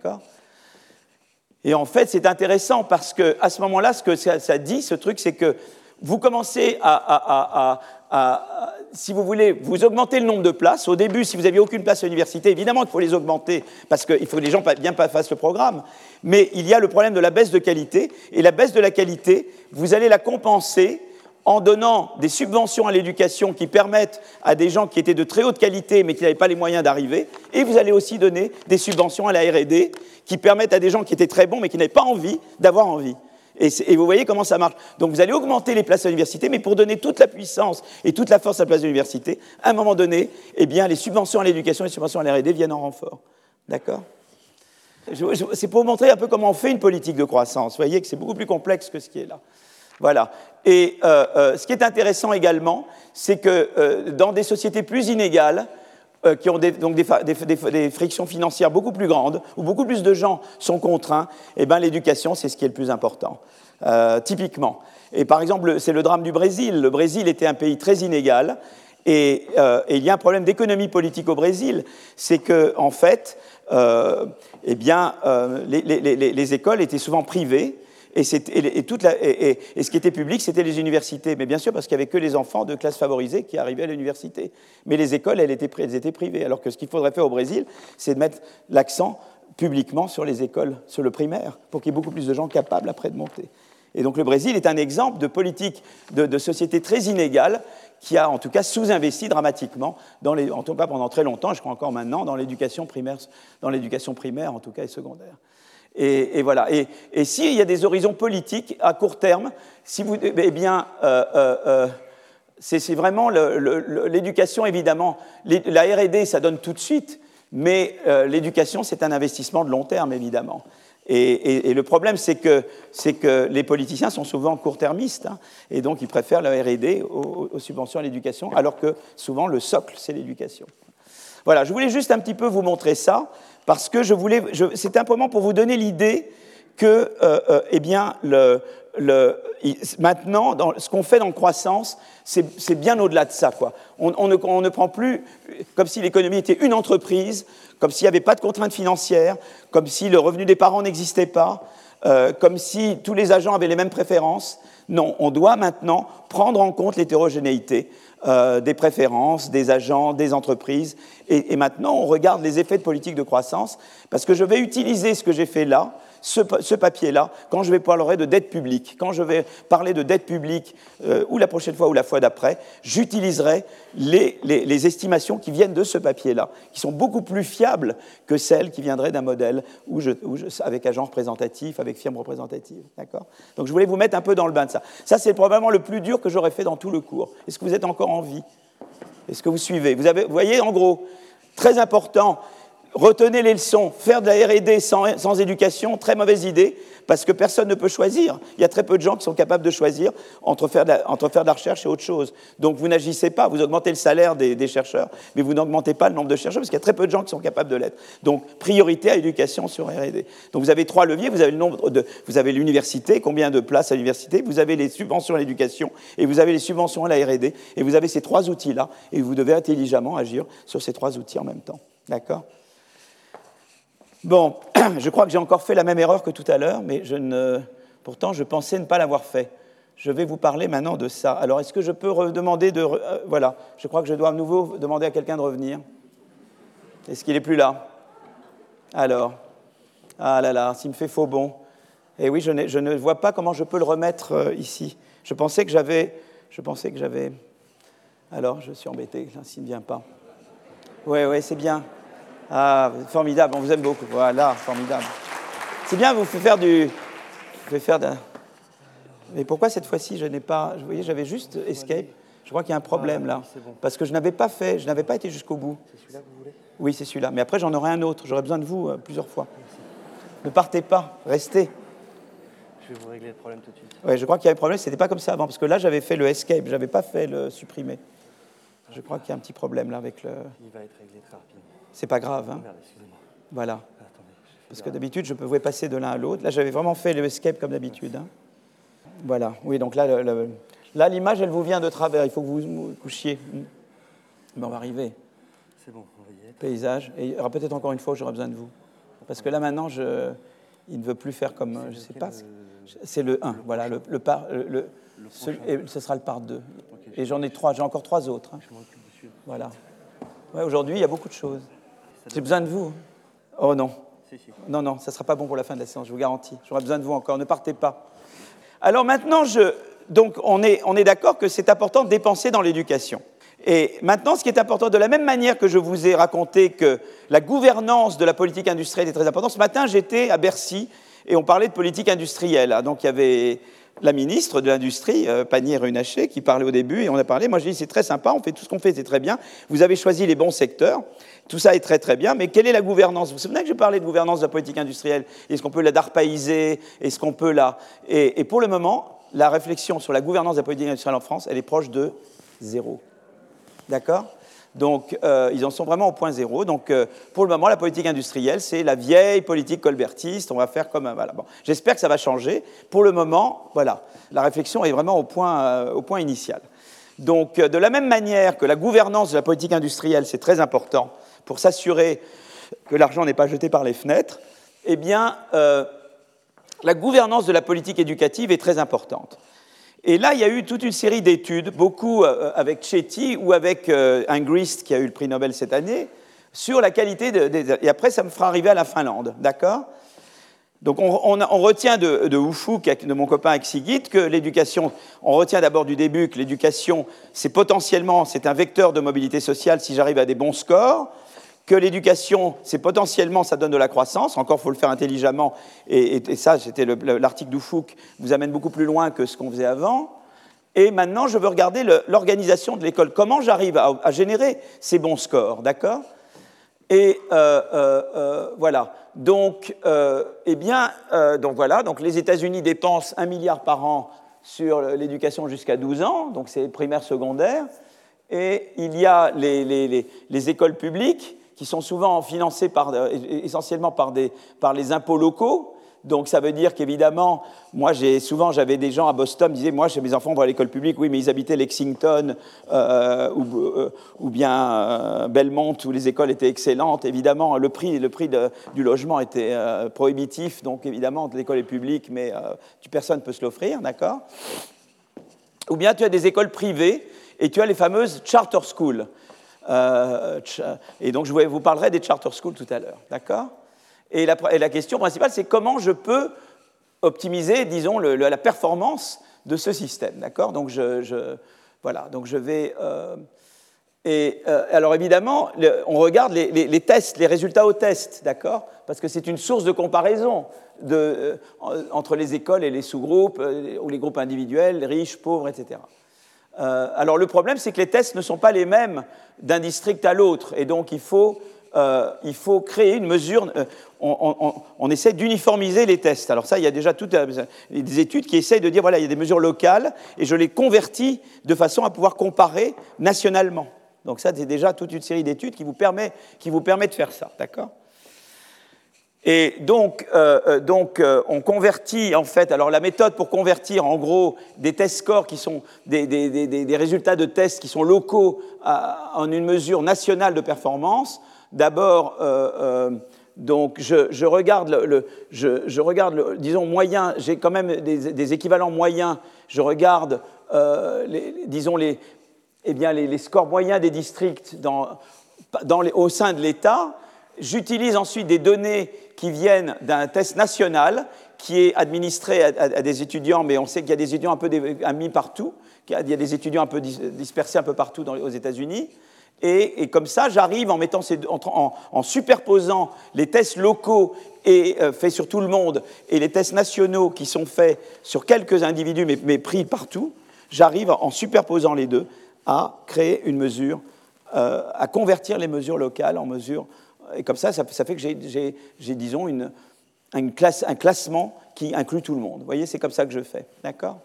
Speaker 1: Et en fait, c'est intéressant parce qu'à ce moment-là, ce que ça, ça dit, ce truc, c'est que vous commencez à, à, à, à, si vous voulez, vous augmentez le nombre de places. Au début, si vous n'aviez aucune place à l'université, évidemment qu'il faut les augmenter parce qu'il faut que les gens bien fassent le programme. Mais il y a le problème de la baisse de qualité. Et la baisse de la qualité, vous allez la compenser en donnant des subventions à l'éducation qui permettent à des gens qui étaient de très haute qualité mais qui n'avaient pas les moyens d'arriver. Et vous allez aussi donner des subventions à la R et D qui permettent à des gens qui étaient très bons mais qui n'avaient pas envie d'avoir envie. Et, et vous voyez comment ça marche. Donc vous allez augmenter les places à l'université, mais pour donner toute la puissance et toute la force à la place de l'université, à un moment donné, eh bien, les subventions à l'éducation et les subventions à la R et D viennent en renfort. D'accord ? C'est pour vous montrer un peu comment on fait une politique de croissance. Vous voyez que c'est beaucoup plus complexe que ce qui est là. Voilà. Et euh, euh, ce qui est intéressant également, c'est que euh, dans des sociétés plus inégales, euh, qui ont des, donc des, des, des, des frictions financières beaucoup plus grandes, où beaucoup plus de gens sont contraints, eh ben, l'éducation, c'est ce qui est le plus important, euh, typiquement. Et par exemple, c'est le drame du Brésil. Le Brésil était un pays très inégal, et, euh, et il y a un problème d'économie politique au Brésil, c'est que, en fait, euh, eh bien, euh, les, les, les, les écoles étaient souvent privées. Et, et, et, toute la, et, et, et ce qui était public, c'était les universités. Mais bien sûr, parce qu'il n'y avait que les enfants de classes favorisées qui arrivaient à l'université. Mais les écoles, elles étaient, elles étaient privées. Alors que ce qu'il faudrait faire au Brésil, c'est de mettre l'accent publiquement sur les écoles, sur le primaire, pour qu'il y ait beaucoup plus de gens capables après de monter. Et donc le Brésil est un exemple de politique de, de société très inégale qui a en tout cas sous-investi dramatiquement, dans les, en tout cas pendant très longtemps, je crois encore maintenant, dans l'éducation primaire, dans l'éducation primaire en tout cas et secondaire. Et, et voilà. Et, et s'il y a des horizons politiques à court terme, si vous, eh bien, euh, euh, c'est, c'est vraiment le, le, l'éducation, évidemment. Les, la R et D, ça donne tout de suite, mais euh, l'éducation, c'est un investissement de long terme, évidemment. Et, et, et le problème, c'est que, c'est que les politiciens sont souvent court-termistes, hein, et donc ils préfèrent la R et D aux, aux subventions à l'éducation, alors que souvent le socle, c'est l'éducation. Voilà, je voulais juste un petit peu vous montrer ça. Parce que je voulais, je, c'est simplement pour vous donner l'idée que, euh, euh, eh bien, le, le, maintenant, dans, ce qu'on fait dans croissance, c'est, c'est bien au-delà de ça, quoi. On, on, ne, on ne prend plus comme si l'économie était une entreprise, comme s'il n'y avait pas de contraintes financières, comme si le revenu des parents n'existait pas, euh, comme si tous les agents avaient les mêmes préférences. Non, on doit maintenant prendre en compte l'hétérogénéité euh, des préférences, des agents, des entreprises. Et, et maintenant, on regarde les effets de politique de croissance, parce que je vais utiliser ce que j'ai fait là, ce, ce papier-là, quand je vais parler de dette publique. Quand je vais parler de dette publique, euh, ou la prochaine fois ou la fois d'après, j'utiliserai les, les, les estimations qui viennent de ce papier-là, qui sont beaucoup plus fiables que celles qui viendraient d'un modèle où je, où je, avec agent représentatif, avec firme représentative. D'accord ? Donc je voulais vous mettre un peu dans le bain de ça. Ça, c'est probablement le plus dur que j'aurais fait dans tout le cours. Est-ce que vous êtes encore en vie ? Est-ce que vous suivez ? Vous, avez, vous voyez, en gros, très important, retenez les leçons. Faire de la R et D sans, sans éducation, très mauvaise idée, parce que personne ne peut choisir. Il y a très peu de gens qui sont capables de choisir entre faire de la, entre faire de la recherche et autre chose. Donc vous n'agissez pas, vous augmentez le salaire des, des chercheurs, mais vous n'augmentez pas le nombre de chercheurs, parce qu'il y a très peu de gens qui sont capables de l'être. Donc priorité à l'éducation sur R et D. Donc vous avez trois leviers, vous avez, le nombre de, vous avez l'université, combien de places à l'université, vous avez les subventions à l'éducation, et vous avez les subventions à la R et D, et vous avez ces trois outils-là, et vous devez intelligemment agir sur ces trois outils en même temps. D'accord ? Bon, je crois que j'ai encore fait la même erreur que tout à l'heure, mais je ne... pourtant, je pensais ne pas l'avoir fait. Je vais vous parler maintenant de ça. Alors, est-ce que je peux redemander de... Euh, voilà, je crois que je dois à nouveau demander à quelqu'un de revenir. Est-ce qu'il n'est plus là ? Alors, ah là là, s'il me fait faux bond. Eh oui, je, je ne vois pas comment je peux le remettre euh, ici. Je pensais que j'avais... Je pensais que j'avais... Alors, je suis embêté, là, s'il ne vient pas. Oui, oui, c'est bien. Ah, formidable, on vous aime beaucoup. Voilà, formidable. C'est bien, vous faites faire du... Vous faites faire d'un... Mais pourquoi cette fois-ci, je n'ai pas... Vous voyez, j'avais juste Escape. Je crois qu'il y a un problème là. Parce que je n'avais pas fait, je n'avais pas été jusqu'au bout.
Speaker 2: C'est celui-là que vous voulez ?
Speaker 1: Oui, c'est celui-là. Mais après, j'en aurai un autre. J'aurai besoin de vous euh, plusieurs fois. Ne partez pas, restez.
Speaker 2: Je vais vous régler le problème tout de suite.
Speaker 1: Oui, je crois qu'il y avait un problème, c'était pas comme ça avant. Parce que là, j'avais fait le Escape, je n'avais pas fait le supprimer. Je crois qu'il y a un petit problème là avec le...
Speaker 2: Il va être réglé très rapidement.
Speaker 1: C'est pas grave, hein.
Speaker 2: Merde, excusez-moi.
Speaker 1: Voilà.
Speaker 2: Attendez,
Speaker 1: Parce que d'habitude, je pouvais passer de l'un à l'autre. Là, j'avais vraiment fait le escape comme d'habitude. Hein. Voilà. Oui, donc là, le, le, là, l'image, elle vous vient de travers. Il faut que vous vous couchiez. Mais on va arriver.
Speaker 2: C'est bon, on va y être.
Speaker 1: Paysage. Et il y aura peut-être encore une fois où j'aurai besoin de vous. Parce que là, maintenant, je... il ne veut plus faire comme...
Speaker 2: C'est
Speaker 1: je ne sais pas.
Speaker 2: Le...
Speaker 1: C'est le un, le voilà, le, le par... Le, le, le ce, et ce sera le par deux. Okay, et j'en ai trois, j'ai encore trois autres. Hein. Je m'occupe dessus. Voilà. Ouais, aujourd'hui, il y a beaucoup de choses. J'ai besoin de vous. Oh non. Si, si. Non, non, ça ne sera pas bon pour la fin de la séance, je vous garantis. J'aurai besoin de vous encore, ne partez pas. Alors maintenant, je... Donc, on est, on est d'accord que c'est important de dépenser dans l'éducation. Et maintenant, ce qui est important, de la même manière que je vous ai raconté que la gouvernance de la politique industrielle est très importante, ce matin, j'étais à Bercy et on parlait de politique industrielle. Donc, il y avait la ministre de l'Industrie, euh, Pannier-Runacher, qui parlait au début et on a parlé. Moi, j'ai dit, c'est très sympa, on fait tout ce qu'on fait, c'est très bien. Vous avez choisi les bons secteurs. Tout ça est très, très bien. Mais quelle est la gouvernance? Vous vous souvenez que j'ai parlé de gouvernance de la politique industrielle? Est-ce qu'on peut la darpaïser? Est-ce qu'on peut la... Et, et pour le moment, la réflexion sur la gouvernance de la politique industrielle en France, elle est proche de zéro. D'accord? Donc, euh, ils en sont vraiment au point zéro. Donc, euh, pour le moment, la politique industrielle, c'est la vieille politique colbertiste. On va faire comme... Voilà. Bon. J'espère que ça va changer. Pour le moment, voilà, la réflexion est vraiment au point, euh, au point initial. Donc, euh, de la même manière que la gouvernance de la politique industrielle, c'est très important pour s'assurer que l'argent n'est pas jeté par les fenêtres, eh bien, euh, la gouvernance de la politique éducative est très importante. Et là, il y a eu toute une série d'études, beaucoup euh, avec Chetty ou avec euh, Angrist, qui a eu le prix Nobel cette année, sur la qualité de, de... Et après, ça me fera arriver à la Finlande, d'accord? Donc, on, on, on retient de, de Ufuk, de mon copain Exigit, que l'éducation... On retient d'abord du début que l'éducation, c'est potentiellement, c'est un vecteur de mobilité sociale si j'arrive à des bons scores, que l'éducation, c'est potentiellement, ça donne de la croissance, encore, il faut le faire intelligemment, et, et, et ça, c'était le, l'article d'Ufuk, vous amène beaucoup plus loin que ce qu'on faisait avant. Et maintenant, je veux regarder le, l'organisation de l'école, comment j'arrive à, à générer ces bons scores, d'accord? Et euh, euh, euh, voilà, donc, euh, eh bien, euh, donc voilà, donc les États-Unis dépensent un milliard par an sur l'éducation jusqu'à douze ans, donc c'est primaire, secondaire, et il y a les, les, les, les écoles publiques, qui sont souvent financés par, essentiellement par, des, par les impôts locaux. Donc ça veut dire qu'évidemment, moi j'ai, souvent j'avais des gens à Boston qui disaient « Moi, chez mes enfants vont à l'école publique, oui, mais ils habitaient Lexington euh, ou, euh, ou bien euh, Belmont, où les écoles étaient excellentes. Évidemment, le prix, le prix de, du logement était euh, prohibitif, donc évidemment, l'école est publique, mais euh, personne ne peut se l'offrir, d'accord? Ou bien tu as des écoles privées et tu as les fameuses charter schools. Euh, et donc, je vous parlerai des charter schools tout à l'heure, d'accord? Et la, et la question principale, c'est comment je peux optimiser, disons, le, le, la performance de ce système, d'accord? Donc, je, je, voilà, donc je vais... Euh, et euh, alors, évidemment, le, on regarde les, les, les tests, les résultats aux tests, d'accord? Parce que c'est une source de comparaison de, euh, entre les écoles et les sous-groupes, euh, ou les groupes individuels, riches, pauvres, et cetera. Euh, alors, le problème, c'est que les tests ne sont pas les mêmes d'un district à l'autre, et donc il faut, euh, il faut créer une mesure. Euh, on, on, on essaie d'uniformiser les tests. Alors ça, il y a déjà toutes euh, des études qui essayent de dire voilà, il y a des mesures locales, et je les convertis de façon à pouvoir comparer nationalement. Donc ça, c'est déjà toute une série d'études qui vous permet, qui vous permet de faire ça, d'accord? Et donc, euh, donc euh, on convertit, en fait, alors la méthode pour convertir, en gros, des test scores qui sont des, des, des, des résultats de tests qui sont locaux à, en une mesure nationale de performance. D'abord, euh, euh, donc, je, je regarde, le, le, je, je regarde le, disons, moyen, j'ai quand même des, des équivalents moyens, je regarde, euh, les, disons, les, eh bien, les, les scores moyens des districts dans, dans les, au sein de l'État. J'utilise ensuite des données qui viennent d'un test national qui est administré à, à, à des étudiants, mais on sait qu'il y a des étudiants un peu mis partout, qu'il y a des étudiants un peu dispersés un peu partout dans, aux États-Unis. Et, et comme ça, j'arrive en, mettant ces, en, en, en superposant les tests locaux et, euh, faits sur tout le monde et les tests nationaux qui sont faits sur quelques individus, mais, mais pris partout, j'arrive en superposant les deux à créer une mesure, euh, à convertir les mesures locales en mesures. Et comme ça, ça, ça fait que j'ai, j'ai, j'ai disons, une, une classe, un classement qui inclut tout le monde. Vous voyez, c'est comme ça que je fais. D'accord?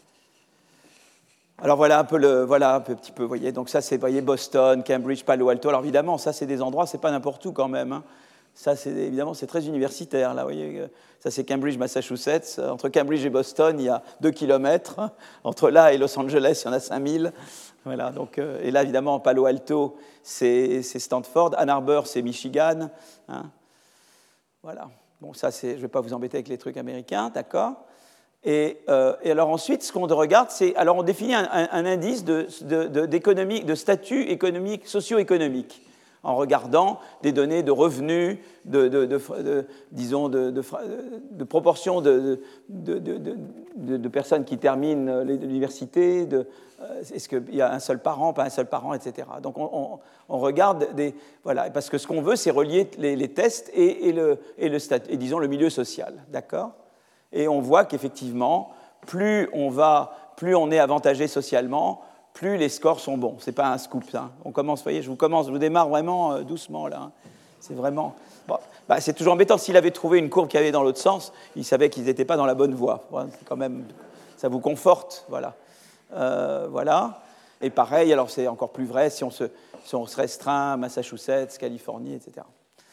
Speaker 1: Alors voilà un peu le, voilà un peu, petit peu, vous voyez. Donc ça, c'est, vous voyez, Boston, Cambridge, Palo Alto. Alors évidemment, ça, c'est des endroits, c'est pas n'importe où quand même. Hein. Ça, c'est évidemment, c'est très universitaire. Là, vous voyez, ça, c'est Cambridge, Massachusetts. Entre Cambridge et Boston, il y a deux kilomètres. Entre là et Los Angeles, il y en a cinq mille. Voilà, donc, euh, et là, évidemment, Palo Alto, c'est, c'est Stanford. Ann Arbor, c'est Michigan. Hein. Voilà. Bon, ça, c'est, je ne vais pas vous embêter avec les trucs américains, d'accord? Et, euh, et alors ensuite, ce qu'on regarde, c'est... Alors on définit un, un, un indice de, de, de, d'économie, de statut économique, socio-économique, en regardant des données de revenus, de, de, de, de, disons, de, de, de proportion de, de, de, de, de personnes qui terminent l'université, de, est-ce qu'il y a un seul parent, pas un seul parent, et cetera. Donc on, on, on regarde des... Voilà, parce que ce qu'on veut, c'est relier les, les tests et, et, le, et, le statut, et, disons, le milieu social, d'accord ? Et on voit qu'effectivement, plus on, va, plus on est avantagé socialement, plus les scores sont bons. Ce n'est pas un scoop. Hein. On commence, vous voyez, je vous commence, je vous démarre vraiment euh, doucement là. Hein. C'est vraiment... Bon, bah, c'est toujours embêtant. S'il avait trouvé une courbe qui allait dans l'autre sens, il savait qu'ils n'étaient pas dans la bonne voie. Voilà, c'est quand même... Ça vous conforte, voilà. Euh, voilà. Et pareil, alors c'est encore plus vrai si on se, si on se restreint à Massachusetts, Californie, et cetera.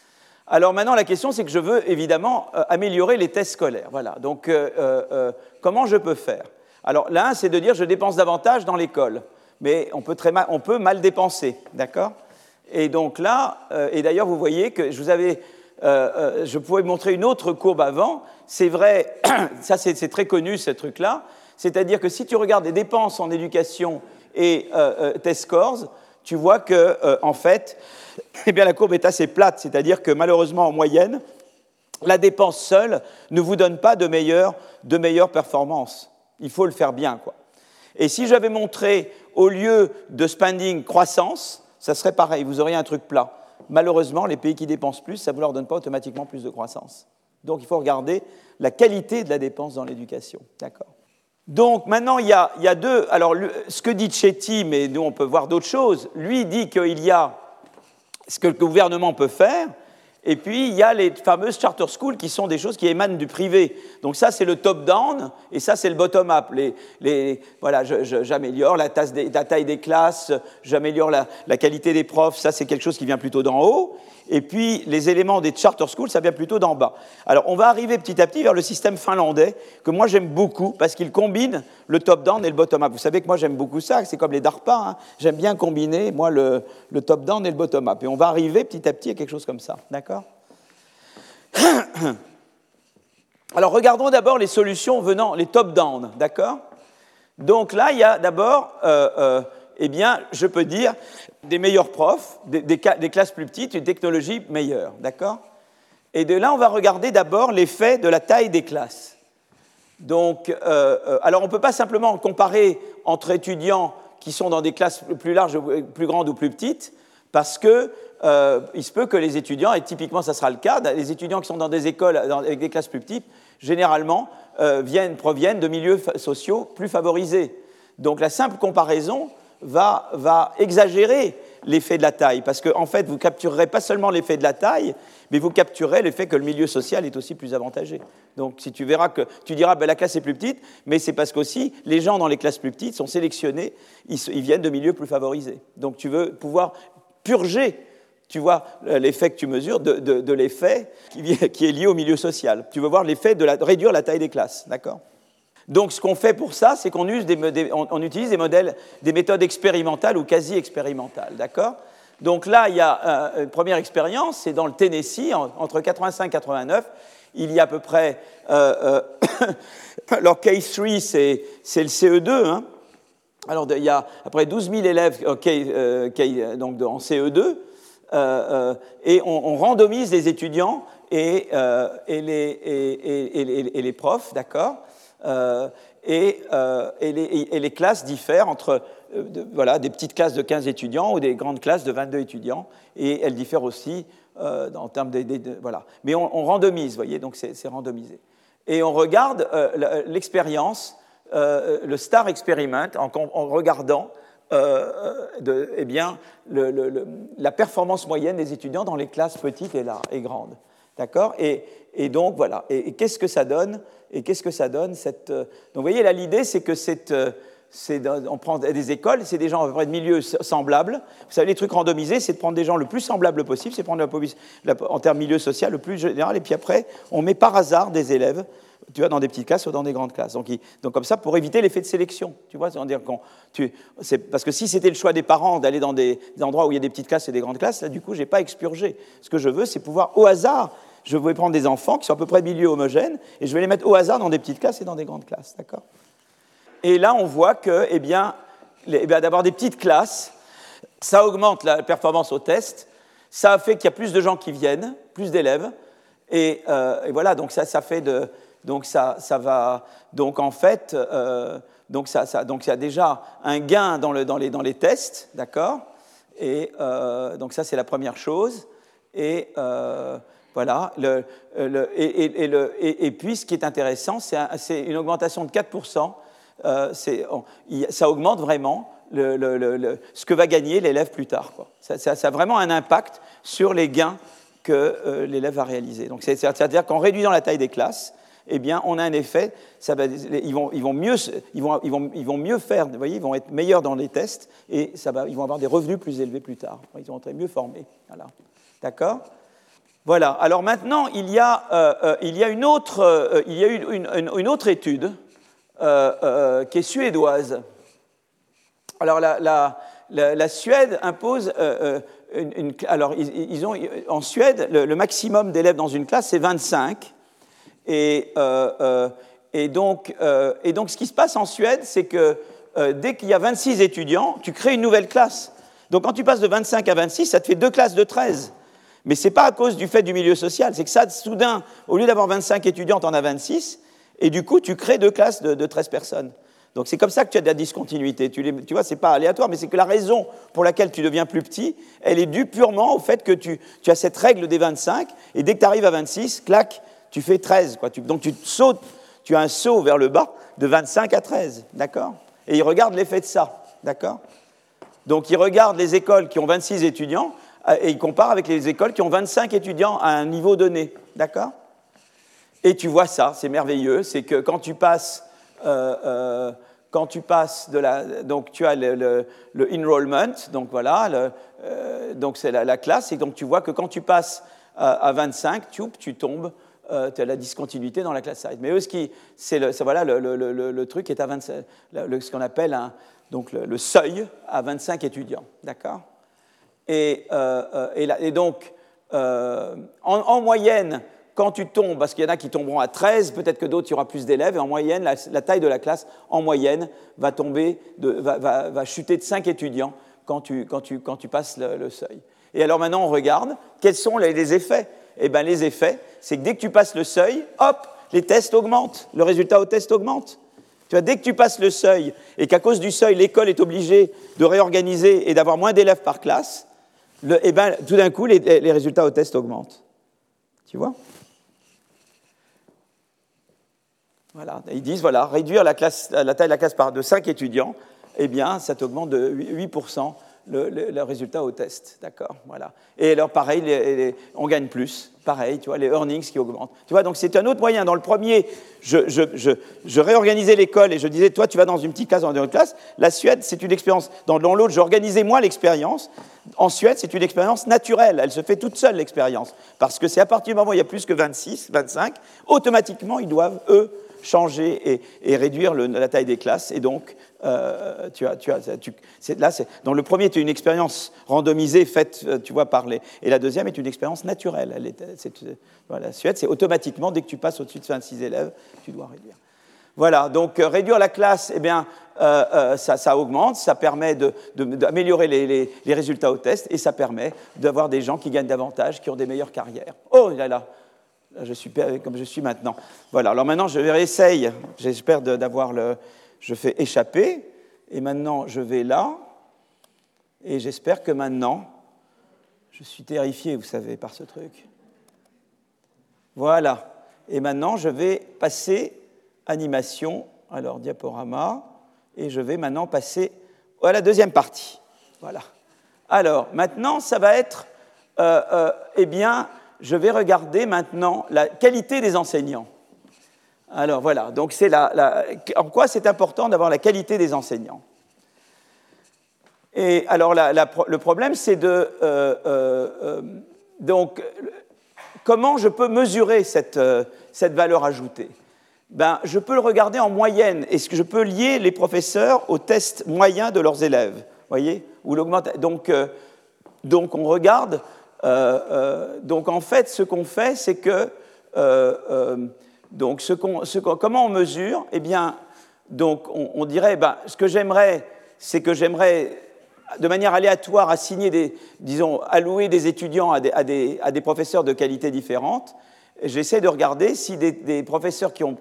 Speaker 1: Alors maintenant, la question, c'est que je veux évidemment euh, améliorer les tests scolaires. Voilà. Donc, euh, euh, comment je peux faire ? Alors, l'un, c'est de dire je dépense davantage dans l'école, mais on peut, très mal, on peut mal dépenser, d'accord ? Et donc là, euh, et d'ailleurs, vous voyez que je vous avais, euh, euh, je pouvais montrer une autre courbe avant. C'est vrai, ça c'est, c'est très connu ce truc-là. C'est-à-dire que si tu regardes les dépenses en éducation et euh, euh, test scores, tu vois que euh, en fait, eh bien, la courbe est assez plate. C'est-à-dire que malheureusement, en moyenne, la dépense seule ne vous donne pas de meilleures, de meilleures performances. Il faut le faire bien, quoi. Et si j'avais montré, au lieu de spending croissance, ça serait pareil, vous auriez un truc plat. Malheureusement, les pays qui dépensent plus, ça ne vous leur donne pas automatiquement plus de croissance. Donc, il faut regarder la qualité de la dépense dans l'éducation. D'accord ? Donc, maintenant, il y a, il y a deux... Alors, le, ce que dit Chetty, mais nous, on peut voir d'autres choses, lui dit qu'il y a ce que le gouvernement peut faire, et puis, il y a les fameuses charter schools qui sont des choses qui émanent du privé. Donc ça, c'est le top-down, et ça, c'est le bottom-up. Les, les, voilà, je, je, j'améliore la, des, la taille des classes, j'améliore la, la qualité des profs, ça, c'est quelque chose qui vient plutôt d'en haut. Et puis, les éléments des charter schools, ça vient plutôt d'en bas. Alors, on va arriver petit à petit vers le système finlandais, que moi, j'aime beaucoup, parce qu'il combine le top-down et le bottom-up. Vous savez que moi, j'aime beaucoup ça, c'est comme les DARPA. Hein. J'aime bien combiner, moi, le, le top-down et le bottom-up. Et on va arriver petit à petit à quelque chose comme ça. D'accord ? Alors, regardons d'abord les solutions venant, les top-down. D'accord ? Donc là, il y a d'abord... Euh, euh, eh bien, je peux dire des meilleurs profs, des, des, des classes plus petites, une technologie meilleure, d'accord ? Et de là, on va regarder d'abord l'effet de la taille des classes. Donc, euh, alors on ne peut pas simplement comparer entre étudiants qui sont dans des classes plus larges, plus grandes ou plus petites, parce que euh, il se peut que les étudiants, et typiquement ça sera le cas, les étudiants qui sont dans des écoles dans, avec des classes plus petites, généralement euh, viennent, proviennent de milieux sociaux plus favorisés. Donc la simple comparaison Va, va exagérer l'effet de la taille, parce qu'en en fait, vous ne capturerez pas seulement l'effet de la taille, mais vous capturerez l'effet que le milieu social est aussi plus avantagé. Donc, si tu verras que tu diras, ben, la classe est plus petite, mais c'est parce qu'aussi, les gens dans les classes plus petites sont sélectionnés, ils, ils viennent de milieux plus favorisés. Donc, tu veux pouvoir purger, tu vois, l'effet que tu mesures de, de, de l'effet qui, qui est lié au milieu social. Tu veux voir l'effet de, la, de réduire la taille des classes, d'accord ? Donc, ce qu'on fait pour ça, c'est qu'on use des, des, on, on utilise des modèles, des méthodes expérimentales ou quasi-expérimentales, d'accord ? Donc là, il y a euh, une première expérience, c'est dans le Tennessee, en, entre quatre-vingt-cinq et quatre-vingt-neuf. Il y a à peu près... Euh, euh, alors, case trois, c'est, c'est le C E deux. Hein. Alors, il y a à peu près douze mille élèves okay, euh, okay, donc, en C E deux, euh, euh, et on, on randomise les étudiants et, euh, et, les, et, et, et, et les profs, d'accord ? Euh, et, euh, et, les, et les classes diffèrent entre euh, de, voilà, des petites classes de quinze étudiants ou des grandes classes de vingt-deux étudiants, et elles diffèrent aussi euh, en termes de, de, de voilà. Mais on, on randomise, vous voyez, donc c'est, c'est randomisé. Et on regarde euh, l'expérience, euh, le STAR Experiment, en, en regardant euh, de, eh bien, le, le, le, la performance moyenne des étudiants dans les classes petites et, là, et grandes. D'accord ? et, et donc, voilà. Et, et qu'est-ce que ça donne ? Et qu'est-ce que ça donne cette... Donc, vous voyez, là, l'idée, c'est que cette, c'est, on prend des écoles, c'est des gens à peu près de milieux semblables. Vous savez, les trucs randomisés, c'est de prendre des gens le plus semblables possible, c'est prendre la, la, en termes de milieu social le plus général, et puis après, on met par hasard des élèves, tu vois, dans des petites classes ou dans des grandes classes. Donc, il, donc comme ça, pour éviter l'effet de sélection, tu vois, c'est-à-dire qu'on, tu, c'est, parce que si c'était le choix des parents d'aller dans des, des endroits où il y a des petites classes et des grandes classes, là, du coup, je n'ai pas expurgé. Ce que je veux, c'est pouvoir, au hasard, je vais prendre des enfants qui sont à peu près milieu homogène, et je vais les mettre au hasard dans des petites classes et dans des grandes classes, d'accord ? Et là, on voit que, eh bien, les, eh bien, d'avoir des petites classes, ça augmente la performance au test, ça fait qu'il y a plus de gens qui viennent, plus d'élèves, et, euh, et voilà, donc ça, ça fait de... Donc ça, ça va... Donc en fait, euh, donc ça, ça, donc il y a déjà un gain dans, le, dans, les, dans les tests, d'accord ? Et euh, donc ça, c'est la première chose. Et euh, voilà. Le, le, et, et, et, le, et, et puis, ce qui est intéressant, c'est, un, c'est une augmentation de quatre pour cent. Euh, c'est, on, ça augmente vraiment le, le, le, ce que va gagner l'élève plus tard, quoi. Ça, ça, ça a vraiment un impact sur les gains que euh, l'élève va réaliser. Donc, c'est, c'est-à-dire qu'en réduisant la taille des classes, eh bien, on a un effet, ça va, ils, vont, ils, vont mieux, ils, vont, ils, vont, ils vont mieux faire, vous voyez, ils vont être meilleurs dans les tests et ça va, ils vont avoir des revenus plus élevés plus tard. Ils vont être mieux formés. Voilà. D'accord ? Voilà. Alors maintenant, il y a, euh, euh, il y a, une, autre, euh, il y a une, une, une autre étude euh, euh, qui est suédoise. Alors, la, la, la, la Suède impose... Euh, une, une, alors, ils, ils ont, en Suède, le, le maximum d'élèves dans une classe, c'est vingt-cinq. Et, euh, euh, et, donc, euh, et donc, ce qui se passe en Suède, c'est que euh, dès qu'il y a vingt-six étudiants, tu crées une nouvelle classe. Donc, quand tu passes de vingt-cinq à vingt-six, ça te fait deux classes de treize. Mais ce n'est pas à cause du fait du milieu social. C'est que ça, soudain, au lieu d'avoir vingt-cinq étudiants, tu en as vingt-six. Et du coup, tu crées deux classes de, de treize personnes. Donc, c'est comme ça que tu as de la discontinuité. Tu, les, tu vois, ce n'est pas aléatoire, mais c'est que la raison pour laquelle tu deviens plus petit, elle est due purement au fait que tu, tu as cette règle des vingt-cinq. Et dès que tu arrives à vingt-six, clac, tu fais treize, quoi. Tu, donc tu sautes, tu as un saut vers le bas de vingt-cinq à treize, d'accord ? Et ils regardent l'effet de ça, d'accord ? Donc ils regardent les écoles qui ont vingt-six étudiants et ils comparent avec les écoles qui ont vingt-cinq étudiants à un niveau donné, d'accord ? Et tu vois ça, c'est merveilleux, c'est que quand tu passes, euh, euh, quand tu passes de la, donc tu as le, le, le enrollment, donc voilà, le, euh, donc c'est la, la classe, et donc tu vois que quand tu passes à, à vingt-cinq, tu, tu tombes. Euh, tu as la discontinuité dans la class size. Mais eux, ce qui, c'est le, ça, voilà, le, le, le, le truc est à vingt-cinq, le, ce qu'on appelle un, donc le, le seuil à vingt-cinq étudiants, d'accord ? Et, euh, et, là, et donc, euh, en, en moyenne, quand tu tombes, parce qu'il y en a qui tomberont à treize, peut-être que d'autres, il y aura plus d'élèves, et en moyenne, la, la taille de la classe, en moyenne, va, tomber de, va, va, va chuter de cinq étudiants quand tu, quand tu, quand tu passes le, le seuil. Et alors maintenant, on regarde quels sont les, les effets. Eh bien, les effets, c'est que dès que tu passes le seuil, hop, les tests augmentent, le résultat au test augmente. Tu vois, dès que tu passes le seuil et qu'à cause du seuil, l'école est obligée de réorganiser et d'avoir moins d'élèves par classe, le, eh bien, tout d'un coup, les, les résultats au test augmentent. Tu vois ? Voilà, ils disent, voilà, réduire la, classe, la taille de la classe par de cinq étudiants, eh bien, ça t'augmente de huit pour cent. Le, le, le résultat au test, d'accord, voilà. Et alors, pareil, les, les, on gagne plus, pareil, tu vois, les earnings qui augmentent. Tu vois, donc c'est un autre moyen. Dans le premier, je, je, je, je réorganisais l'école et je disais, toi, tu vas dans une petite classe, dans une autre classe. La Suède, c'est une expérience. Dans, dans l'autre, j'organisais moi l'expérience. En Suède, c'est une expérience naturelle. Elle se fait toute seule, l'expérience. Parce que c'est à partir du moment où il y a plus que vingt-six, vingt-cinq, automatiquement, ils doivent, eux, changer et, et réduire le, la taille des classes. Et donc, euh, tu as, tu as, tu, c'est, là, c'est, dans le premier, tu as une expérience randomisée faite, tu vois, par les... Et la deuxième est une expérience naturelle. Elle est, c'est, voilà, la Suède, c'est automatiquement, dès que tu passes au-dessus de vingt-six élèves, tu dois réduire. Voilà, donc euh, réduire la classe, eh bien, euh, euh, ça, ça augmente, ça permet de, de, d'améliorer les, les, les résultats au test et ça permet d'avoir des gens qui gagnent davantage, qui ont des meilleures carrières. Oh là là, je suis comme je suis maintenant. Voilà, alors maintenant, je réessaye, j'espère de, d'avoir le... Je fais échapper, et maintenant, je vais là, et j'espère que maintenant, je suis terrifié, vous savez, par ce truc. Voilà, et maintenant, je vais passer animation, alors diaporama, et je vais maintenant passer à la deuxième partie. Voilà. Alors, maintenant, ça va être, euh, euh, eh bien, je vais regarder maintenant la qualité des enseignants. Alors voilà, donc c'est la, la, en quoi c'est important d'avoir la qualité des enseignants. Et alors la, la, le problème, c'est de euh, euh, euh, donc comment je peux mesurer cette, euh, cette valeur ajoutée ? Ben, je peux le regarder en moyenne. Est-ce que je peux lier les professeurs aux tests moyens de leurs élèves ? Voyez ? Ou l'augmente. Donc, euh, donc on regarde Euh, euh, donc, en fait, ce qu'on fait, c'est que... Euh, euh, donc, ce qu'on, ce qu'on, comment on mesure? Eh bien, donc, on, on dirait, ben, ce que j'aimerais, c'est que j'aimerais, de manière aléatoire, assigner des, disons, allouer des étudiants à des, à des, à des professeurs de qualité différente. J'essaie de regarder si des, des professeurs qui ont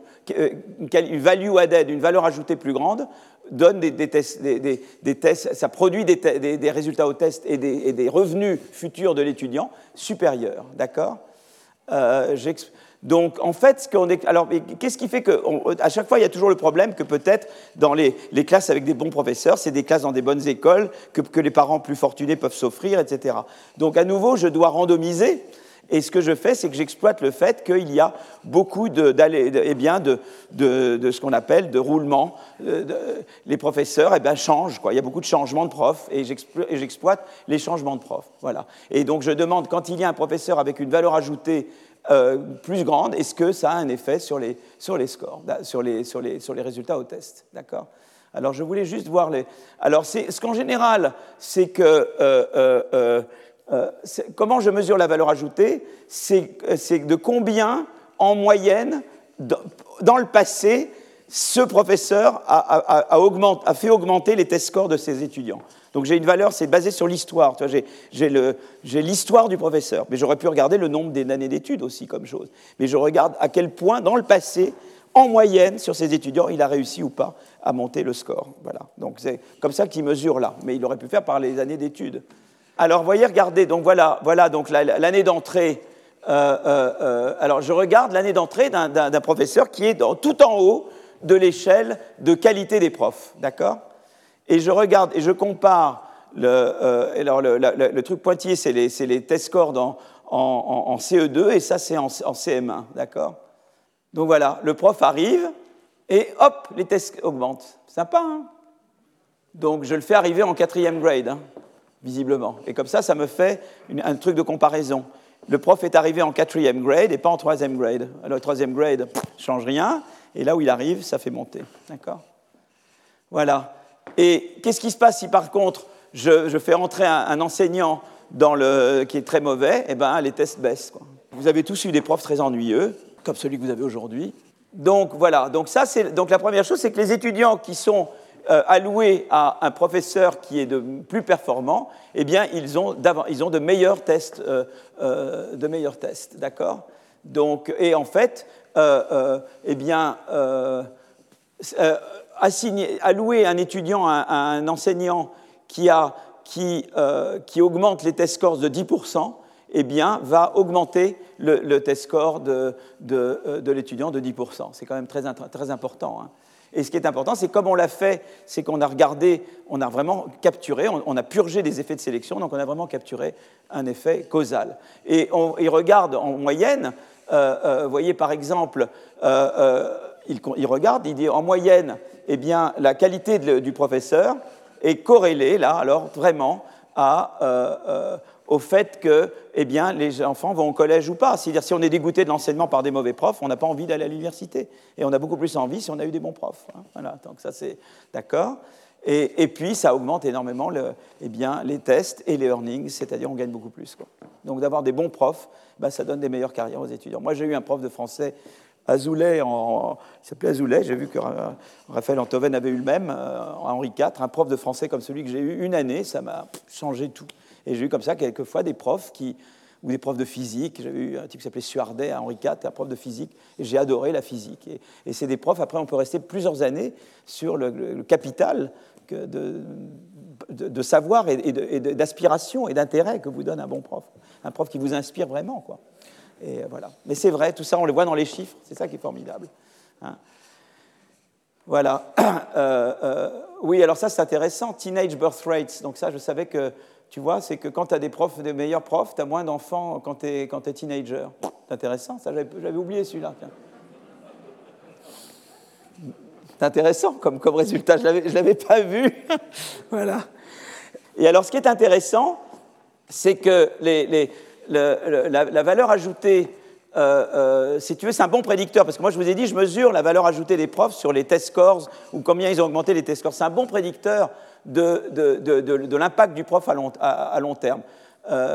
Speaker 1: une value added, une valeur ajoutée plus grande, donnent des, des tests, des, des, des tests, ça produit des, des, des résultats au test et des, et des revenus futurs de l'étudiant supérieurs, d'accord? euh, Donc, en fait, ce qu'on est, alors, qu'est-ce qui fait qu'à chaque fois, il y a toujours le problème que peut-être dans les, les classes avec des bons professeurs, c'est des classes dans des bonnes écoles que, que les parents plus fortunés peuvent s'offrir, et cetera. Donc, à nouveau, je dois randomiser. Et ce que je fais, c'est que j'exploite le fait qu'il y a beaucoup de, de, eh bien, de, de, de ce qu'on appelle de roulement. De, de, les professeurs eh bien, changent, quoi. Il y a beaucoup de changements de profs et j'exploite les changements de profs. Voilà. Et donc je demande, quand il y a un professeur avec une valeur ajoutée euh, plus grande, est-ce que ça a un effet sur les, sur les scores, sur les, sur les, sur les résultats au test, d'accord ? Alors je voulais juste voir les... Alors c'est, ce qu'en général, c'est que... Euh, euh, euh, Euh, comment je mesure la valeur ajoutée? C'est, c'est de combien, en moyenne, dans le passé, ce professeur a, a, a, augmente, a fait augmenter les test scores de ses étudiants. Donc j'ai une valeur, c'est basé sur l'histoire. Tu vois, j'ai, j'ai, le, j'ai l'histoire du professeur, mais j'aurais pu regarder le nombre d'années d'études aussi comme chose. Mais je regarde à quel point, dans le passé, en moyenne, sur ses étudiants, il a réussi ou pas à monter le score. Voilà. Donc c'est comme ça qu'il mesure là. Mais il aurait pu faire par les années d'études. Alors, vous voyez, regardez, donc voilà, voilà donc la, l'année d'entrée. Euh, euh, euh, alors, je regarde l'année d'entrée d'un, d'un, d'un professeur qui est dans, tout en haut de l'échelle de qualité des profs, d'accord? Et je regarde et je compare, le, euh, alors le, le, le truc pointillé, c'est les, c'est les test scores en, en, en C E deux, et ça, c'est en, en C M un, d'accord? Donc voilà, le prof arrive, et hop, les tests augmentent. Sympa, hein? Donc, je le fais arriver en quatrième grade, hein, visiblement. Et comme ça, ça me fait une, un truc de comparaison. Le prof est arrivé en quatrième grade et pas en troisième grade. Alors, le troisième grade ne change rien, et là où il arrive, ça fait monter. D'accord? Voilà. Et qu'est-ce qui se passe si, par contre, je, je fais entrer un, un enseignant dans le, qui est très mauvais? Eh bien, les tests baissent, quoi. Vous avez tous eu des profs très ennuyeux, comme celui que vous avez aujourd'hui. Donc, voilà. Donc, ça, c'est, donc, la première chose, c'est que les étudiants qui sont Euh, alloués à un professeur qui est de plus performant, eh bien, ils ont, ils ont de meilleurs tests, euh, euh, de meilleurs tests, d'accord? Donc, et en fait, euh, euh, eh bien, euh, euh, assigner, allouer un étudiant à, à un enseignant qui, a, qui, euh, qui augmente les test scores de dix pour cent, eh bien, va augmenter le, le test score de, de, de l'étudiant de dix pour cent. C'est quand même très, très important, hein. Et ce qui est important, c'est comme on l'a fait, c'est qu'on a regardé, on a vraiment capturé, on, on a purgé des effets de sélection, donc on a vraiment capturé un effet causal. Et on il regarde en moyenne, euh, euh, vous voyez par exemple, euh, euh, il, il regarde, il dit en moyenne, eh bien, la qualité de, du professeur est corrélée, là, alors vraiment, à, euh, euh, au fait que eh bien, les enfants vont au collège ou pas. C'est-à-dire, si on est dégoûté de l'enseignement par des mauvais profs, on n'a pas envie d'aller à l'université. Et on a beaucoup plus envie si on a eu des bons profs. Hein. Voilà, donc ça, c'est d'accord. Et, et puis, ça augmente énormément le, eh bien, les tests et les earnings, c'est-à-dire on gagne beaucoup plus, quoi. Donc, d'avoir des bons profs, ben, ça donne des meilleures carrières aux étudiants. Moi, j'ai eu un prof de français Azoulay, en, il s'appelait Azoulay, j'ai vu que Raphaël Antoven avait eu le même, en Henri quatre, un prof de français comme celui que j'ai eu une année, ça m'a changé tout. Et j'ai eu comme ça quelquefois des profs qui, ou des profs de physique. J'avais eu un type qui s'appelait Suardet à Henri quatre, un prof de physique, et j'ai adoré la physique. Et, et c'est des profs, après on peut rester plusieurs années sur le, le, le capital que de, de, de savoir et, et, de, et de, d'aspiration et d'intérêt que vous donne un bon prof. Un prof qui vous inspire vraiment, quoi. Et voilà. Mais c'est vrai, tout ça on le voit dans les chiffres, c'est ça qui est formidable. Hein. Voilà. Euh, euh, oui, alors ça c'est intéressant, teenage birth rates. Donc ça, je savais que, tu vois, c'est que quand tu as des profs, des meilleurs profs, tu as moins d'enfants quand tu es quand tu es teenager. C'est intéressant, ça, j'avais, j'avais oublié celui-là. Tiens. C'est intéressant comme, comme résultat, je ne l'avais pas vu. Voilà. Et alors, ce qui est intéressant, c'est que les, les, le, le, la, la valeur ajoutée, euh, euh, si tu veux, c'est un bon prédicteur, parce que moi, je vous ai dit, je mesure la valeur ajoutée des profs sur les test scores, ou combien ils ont augmenté les test scores. C'est un bon prédicteur de, de, de, de, de l'impact du prof à long, à, à long terme. Euh,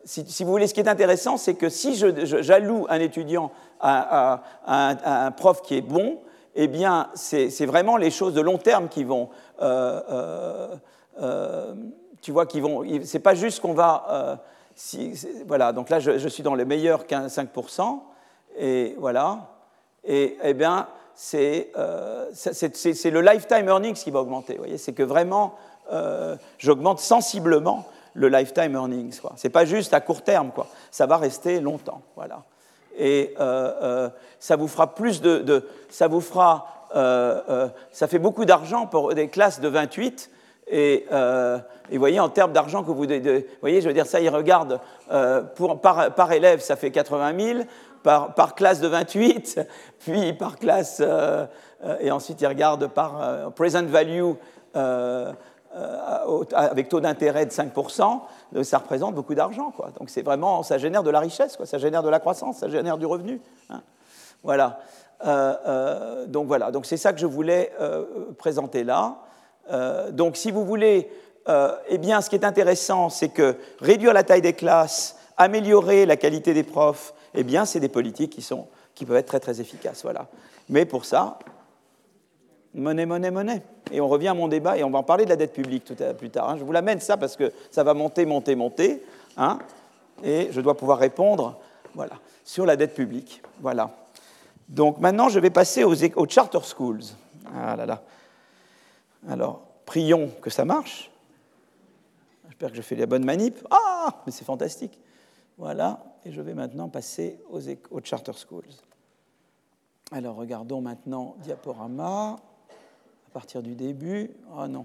Speaker 1: si, si vous voulez, ce qui est intéressant, c'est que si je, je, j'alloue un étudiant à, à, à, un, à un prof qui est bon, eh bien, c'est, c'est vraiment les choses de long terme qui vont... Euh, euh, euh, tu vois, qui vont... C'est pas juste qu'on va... Euh, si, voilà, donc là, je, je suis dans les meilleurs cinq pour cent, et voilà. Et, eh bien, c'est, euh, c'est, c'est, c'est le lifetime earnings qui va augmenter, vous voyez. C'est que vraiment, euh, j'augmente sensiblement le lifetime earnings, quoi. C'est pas juste à court terme, quoi. Ça va rester longtemps, voilà. Et euh, euh, ça vous fera plus de... de ça vous fera... Euh, euh, ça fait beaucoup d'argent pour des classes de vingt-huit, et, euh, et vous voyez, en termes d'argent que vous... De, de, vous voyez, je veux dire, ça, ils regardent, euh, pour, par, par élève, ça fait quatre-vingt mille, par, par classe de vingt-huit, puis par classe... Euh, euh, et ensuite, ils regardent par euh, present value, euh, euh, avec taux d'intérêt de cinq pour cent, ça représente beaucoup d'argent, quoi. Donc, c'est vraiment... Ça génère de la richesse, quoi. Ça génère de la croissance, ça génère du revenu, hein. Voilà. Euh, euh, donc, voilà. Donc, c'est ça que je voulais euh, présenter là. Euh, donc, si vous voulez, euh, eh bien, ce qui est intéressant, c'est que réduire la taille des classes, améliorer la qualité des profs, eh bien, c'est des politiques qui, sont, qui peuvent être très, très efficaces. Voilà. Mais pour ça, monnaie, monnaie, monnaie. Et on revient à mon débat, et on va en parler de la dette publique tout à, plus tard, hein. Je vous l'amène ça parce que ça va monter, monter, monter, hein, et je dois pouvoir répondre, voilà, sur la dette publique. Voilà. Donc, maintenant, je vais passer aux, aux charter schools. Ah là là. Alors, prions que ça marche. J'espère que je fais la bonne manip. Ah, mais c'est fantastique. Voilà, et je vais maintenant passer aux, aux charter schools. Alors, regardons maintenant diaporama, à partir du début. Ah non.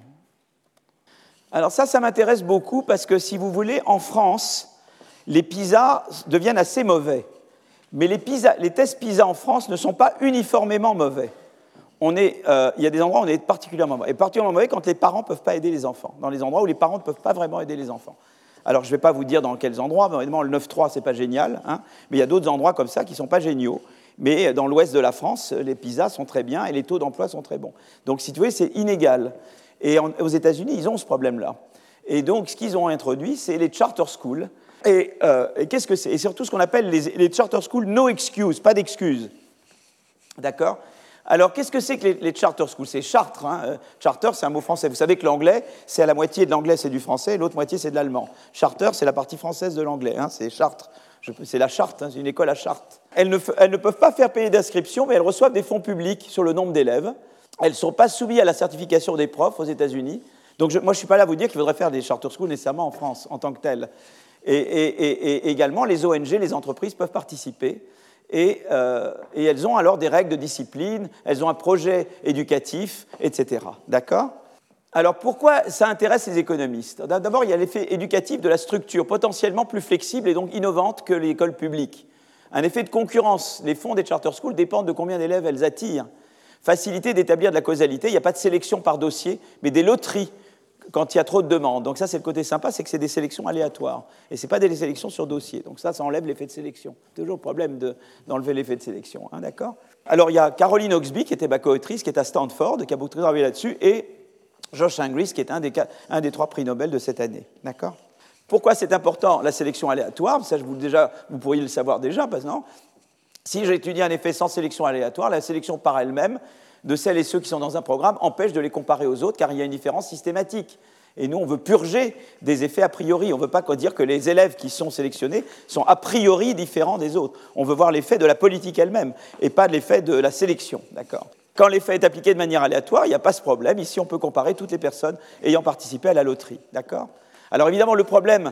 Speaker 1: Alors ça, ça m'intéresse beaucoup parce que, si vous voulez, en France, les PISA deviennent assez mauvais. Mais les, PISA, les tests PISA en France ne sont pas uniformément mauvais. On est, euh, il y a des endroits où on est particulièrement mauvais. Et particulièrement mauvais quand les parents ne peuvent pas aider les enfants, dans les endroits où les parents ne peuvent pas vraiment aider les enfants. Alors, je ne vais pas vous dire dans quels endroits, mais évidemment, le neuf trois, ce n'est pas génial, hein, mais il y a d'autres endroits comme ça qui ne sont pas géniaux. Mais dans l'ouest de la France, les PISA sont très bien et les taux d'emploi sont très bons. Donc, si tu veux, c'est inégal. Et en, aux États-Unis, ils ont ce problème-là. Et donc, ce qu'ils ont introduit, c'est les charter schools. Et, euh, et qu'est-ce que c'est? Et surtout ce qu'on appelle les, les charter schools no excuse, pas d'excuses. D'accord? Alors, qu'est-ce que c'est que les, les charter schools? C'est chartre, hein. Charter, c'est un mot français. Vous savez que l'anglais, c'est à la moitié de l'anglais, c'est du français, et l'autre moitié, c'est de l'allemand. Charter, c'est la partie française de l'anglais, hein. C'est Chartres. Je, c'est la Charte, hein. C'est une école à Chartres. Elles ne, elles ne peuvent pas faire payer d'inscription, mais elles reçoivent des fonds publics sur le nombre d'élèves. Elles ne sont pas soumises à la certification des profs aux États-Unis. Donc, je, moi, je ne suis pas là à vous dire qu'il faudrait faire des charter schools nécessairement en France, en tant que telles. Et, et, et, et également, les O N G, les entreprises peuvent participer. Et, euh, et elles ont alors des règles de discipline, elles ont un projet éducatif, et cetera. D'accord? Alors, pourquoi ça intéresse les économistes? D'abord, il y a l'effet éducatif de la structure, potentiellement plus flexible et donc innovante que l'école publique. Un effet de concurrence. Les fonds des charter schools dépendent de combien d'élèves elles attirent. Facilité d'établir de la causalité, il n'y a pas de sélection par dossier, mais des loteries quand il y a trop de demandes. Donc ça, c'est le côté sympa, c'est que c'est des sélections aléatoires. Et ce n'est pas des sélections sur dossier. Donc ça, ça enlève l'effet de sélection. Toujours le problème de, d'enlever l'effet de sélection, hein, d'accord? Alors, il y a Caroline Oxby, qui était ma co-autrice, qui est à Stanford, qui a beaucoup travaillé là-dessus, et Josh Ingris, qui est un des, un des trois prix Nobel de cette année, d'accord? Pourquoi c'est important, la sélection aléatoire? Ça, je vous, déjà, vous pourriez le savoir déjà, parce que non, si j'étudie un effet sans sélection aléatoire, la sélection par elle-même de celles et ceux qui sont dans un programme empêche de les comparer aux autres, car il y a une différence systématique. Et nous, on veut purger des effets a priori. On ne veut pas dire que les élèves qui sont sélectionnés sont a priori différents des autres. On veut voir l'effet de la politique elle-même, et pas de l'effet de la sélection, d'accord? Quand l'effet est appliqué de manière aléatoire, il n'y a pas ce problème. Ici, on peut comparer toutes les personnes ayant participé à la loterie, d'accord? Alors évidemment, le problème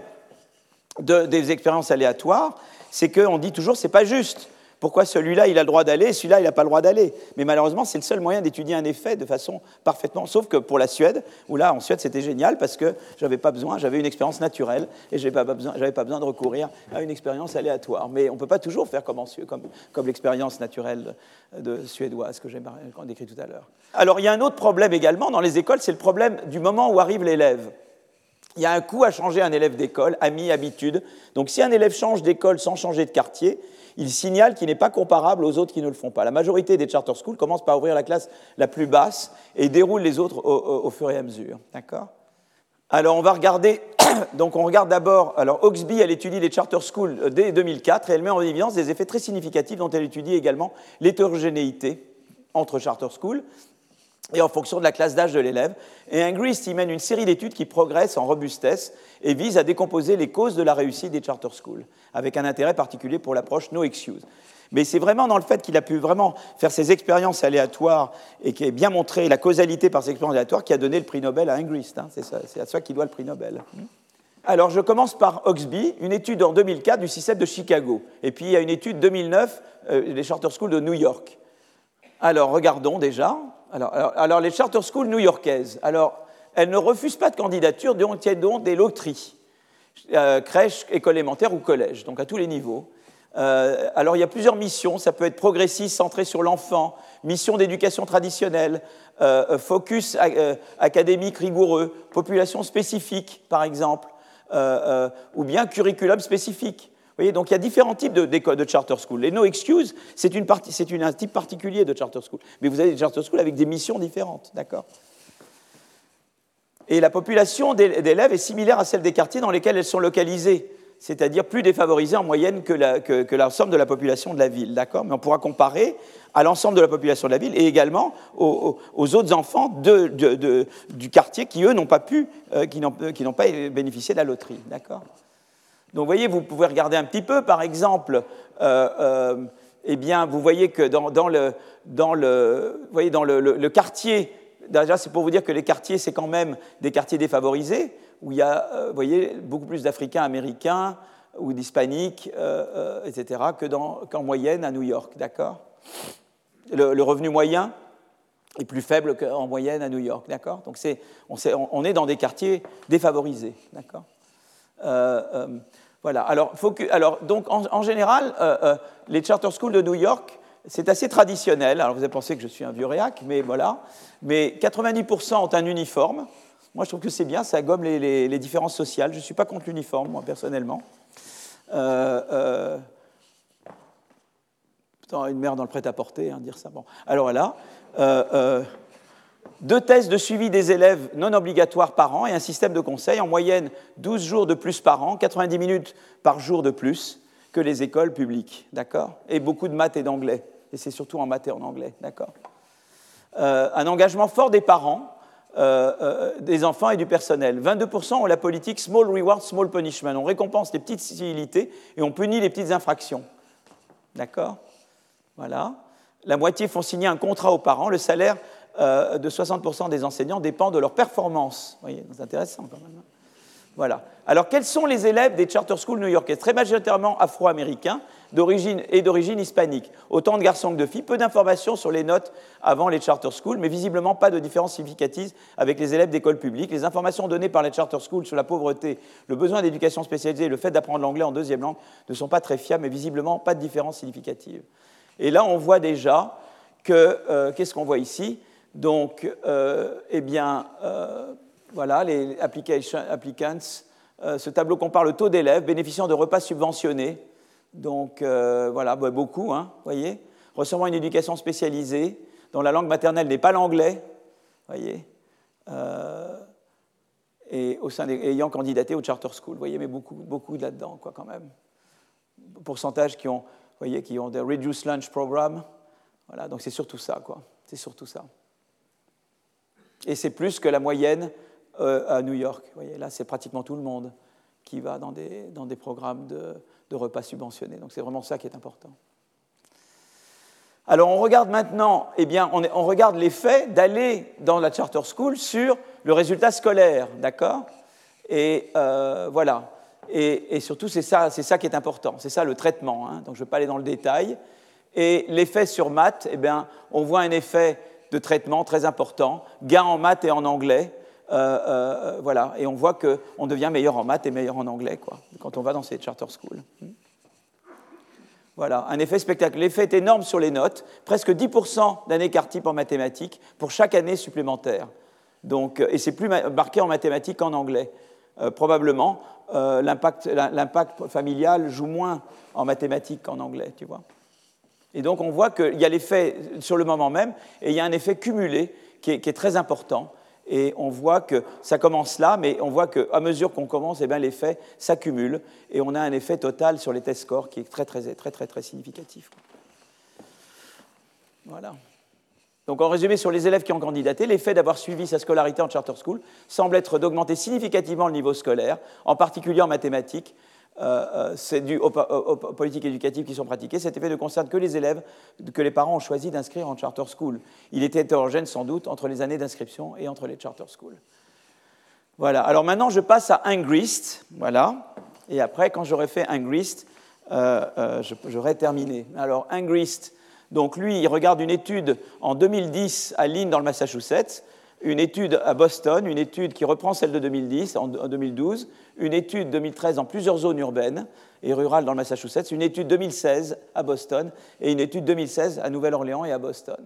Speaker 1: de, des expériences aléatoires, c'est qu'on dit toujours que ce n'est pas juste. Pourquoi celui-là, il a le droit d'aller et celui-là, il n'a pas le droit d'aller? Mais malheureusement, c'est le seul moyen d'étudier un effet de façon parfaitement... Sauf que pour la Suède, où là, en Suède, c'était génial parce que j'avais pas besoin, j'avais une expérience naturelle et je n'avais pas besoin, j'avais pas besoin de recourir à une expérience aléatoire. Mais on ne peut pas toujours faire comme, en, comme, comme l'expérience naturelle de suédoise que j'ai décrit tout à l'heure. Alors, il y a un autre problème également dans les écoles, c'est le problème du moment où arrive l'élève. Il y a un coût à changer un élève d'école, ami, habitude. Donc, si un élève change d'école sans changer de quartier, il signale qu'il n'est pas comparable aux autres qui ne le font pas. La majorité des charter schools commencent par ouvrir la classe la plus basse et déroulent les autres au, au, au fur et à mesure. D'accord ? Alors, on va regarder, donc on regarde d'abord, alors Hauksbee, elle étudie les charter schools dès deux mille quatre et elle met en évidence des effets très significatifs dont elle étudie également l'hétérogénéité entre charter schools et en fonction de la classe d'âge de l'élève. Et Angrist y mène une série d'études qui progressent en robustesse et visent à décomposer les causes de la réussite des charter schools, avec un intérêt particulier pour l'approche no excuse. Mais c'est vraiment dans le fait qu'il a pu vraiment faire ces expériences aléatoires et qui a bien montré la causalité par ces expériences aléatoires qui a donné le prix Nobel à Angrist. Hein. C'est, ça, c'est à ça qu'il doit le prix Nobel. Alors, je commence par Hauksbee, une étude en deux mille quatre du système de Chicago. Et puis, il y a une étude deux mille neuf euh, des charter schools de New York. Alors, regardons déjà. Alors, alors, alors les charter schools new-yorkaises, alors, elles ne refusent pas de candidature dont tiennent donc des loteries, euh, crèche, école élémentaire ou collège, donc à tous les niveaux. Euh, alors, il y a plusieurs missions. Ça peut être progressiste, centré sur l'enfant, mission d'éducation traditionnelle, euh, focus euh, académique rigoureux, population spécifique, par exemple, euh, euh, ou bien curriculum spécifique. Vous voyez, donc il y a différents types de, de, de charter school. Les no excuse, c'est, une partie, c'est une, un type particulier de charter school. Mais vous avez des charter schools avec des missions différentes, d'accord ? Et la population d'élèves est similaire à celle des quartiers dans lesquels elles sont localisées, c'est-à-dire plus défavorisées en moyenne que, la, que, que l'ensemble de la population de la ville, d'accord ? Mais on pourra comparer à l'ensemble de la population de la ville et également aux, aux autres enfants de, de, de, du quartier qui, eux, n'ont pas pu, euh, qui, n'ont, qui n'ont pas bénéficié de la loterie, d'accord ? Donc, vous voyez, vous pouvez regarder un petit peu, par exemple, euh, euh, eh bien, vous voyez que dans, dans, le, dans, le, vous voyez, dans le, le, le quartier, déjà, c'est pour vous dire que les quartiers, c'est quand même des quartiers défavorisés, où il y a, euh, vous voyez, beaucoup plus d'Africains américains ou d'Hispaniques, euh, euh, et cetera, que dans, qu'en moyenne à New York, d'accord ? le, le revenu moyen est plus faible qu'en moyenne à New York, d'accord ? Donc, c'est, on, c'est, on est dans des quartiers défavorisés, d'accord ? euh, euh, Voilà. Alors, faut que, alors donc, en, en général, euh, euh, les charter schools de New York, c'est assez traditionnel. Alors, vous avez pensé que je suis un vieux réac, mais voilà. Mais quatre-vingt-dix pour cent ont un uniforme. Moi, je trouve que c'est bien, ça gomme les, les, les différences sociales. Je ne suis pas contre l'uniforme, moi, personnellement. Euh, euh, putain, une mère dans le prêt-à-porter, hein, dire ça. Bon. Alors, voilà. Euh, euh, Deux tests de suivi des élèves non obligatoires par an et un système de conseil, en moyenne douze jours de plus par an, quatre-vingt-dix minutes par jour de plus que les écoles publiques, d'accord ? Et beaucoup de maths et d'anglais, et c'est surtout en maths et en anglais, d'accord ? euh, Un engagement fort des parents, euh, euh, des enfants et du personnel. vingt-deux pour cent ont la politique small reward, small punishment. On récompense les petites civilités et on punit les petites infractions, d'accord ? Voilà. La moitié font signer un contrat aux parents, le salaire Euh, de soixante pour cent des enseignants dépend de leur performance. Vous voyez, c'est intéressant quand même. Voilà. Alors, quels sont les élèves des charter schools new-yorkais ? Très majoritairement afro-américains d'origine et d'origine hispanique. Autant de garçons que de filles. Peu d'informations sur les notes avant les charter schools, mais visiblement pas de différence significative avec les élèves d'écoles publiques. Les informations données par les charter schools sur la pauvreté, le besoin d'éducation spécialisée et le fait d'apprendre l'anglais en deuxième langue ne sont pas très fiables, mais visiblement pas de différence significative. Et là, on voit déjà que, euh, qu'est-ce qu'on voit ici ? Donc, euh, eh bien, euh, voilà, les applicants, euh, ce tableau compare le taux d'élèves bénéficiant de repas subventionnés, donc euh, voilà, bah, beaucoup, hein, voyez, recevant une éducation spécialisée, dont la langue maternelle n'est pas l'anglais, voyez, euh, et au sein des, ayant candidaté au charter school, voyez, mais beaucoup, beaucoup là-dedans, quoi, quand même. Pourcentage qui ont, voyez, qui ont des reduced lunch program, voilà, donc c'est surtout ça, quoi, c'est surtout ça. Et c'est plus que la moyenne euh, à New York. Vous voyez, là, c'est pratiquement tout le monde qui va dans des, dans des programmes de, de repas subventionnés. Donc, c'est vraiment ça qui est important. Alors, on regarde maintenant, eh bien, on, on regarde l'effet d'aller dans la charter school sur le résultat scolaire, d'accord ? Et euh, voilà. Et, et surtout, c'est ça, c'est ça qui est important. C'est ça le traitement. Hein. Donc, je ne vais pas aller dans le détail. Et l'effet sur maths, eh bien, on voit un effet de traitement très important, gain en maths et en anglais, euh, euh, voilà, et on voit qu'on devient meilleur en maths et meilleur en anglais, quoi, quand on va dans ces charter schools. Voilà, un effet spectaculaire. L'effet est énorme sur les notes, presque dix pour cent d'un écart type en mathématiques pour chaque année supplémentaire. Donc, et c'est plus marqué en mathématiques qu'en anglais. Euh, probablement, euh, l'impact, l'impact familial joue moins en mathématiques qu'en anglais, tu vois. Et donc, on voit qu'il y a l'effet sur le moment même, et il y a un effet cumulé qui est, qui est très important. Et on voit que ça commence là, mais on voit qu'à mesure qu'on commence, eh bien, l'effet s'accumule et on a un effet total sur les test scores qui est très, très, très, très, très significatif. Voilà. Donc, en résumé, sur les élèves qui ont candidaté, l'effet d'avoir suivi sa scolarité en charter school semble être d'augmenter significativement le niveau scolaire, en particulier en mathématiques. Euh, c'est dû aux, aux, aux politiques éducatives qui sont pratiquées. Cet effet ne concerne que les élèves que les parents ont choisi d'inscrire en charter school. Il était hétérogène sans doute entre les années d'inscription et entre les charter schools. Voilà. Alors maintenant, je passe à Angrist. Voilà. Et après, quand j'aurai fait Angrist, euh, euh, j'aurai terminé. Alors Angrist, donc lui, il regarde une étude en deux mille dix à Lynn dans le Massachusetts, une étude à Boston, une étude qui reprend celle de deux mille dix, en deux mille douze, une étude deux mille treize dans plusieurs zones urbaines et rurales dans le Massachusetts, une étude deux mille seize à Boston et une étude deux mille seize à Nouvelle-Orléans et à Boston.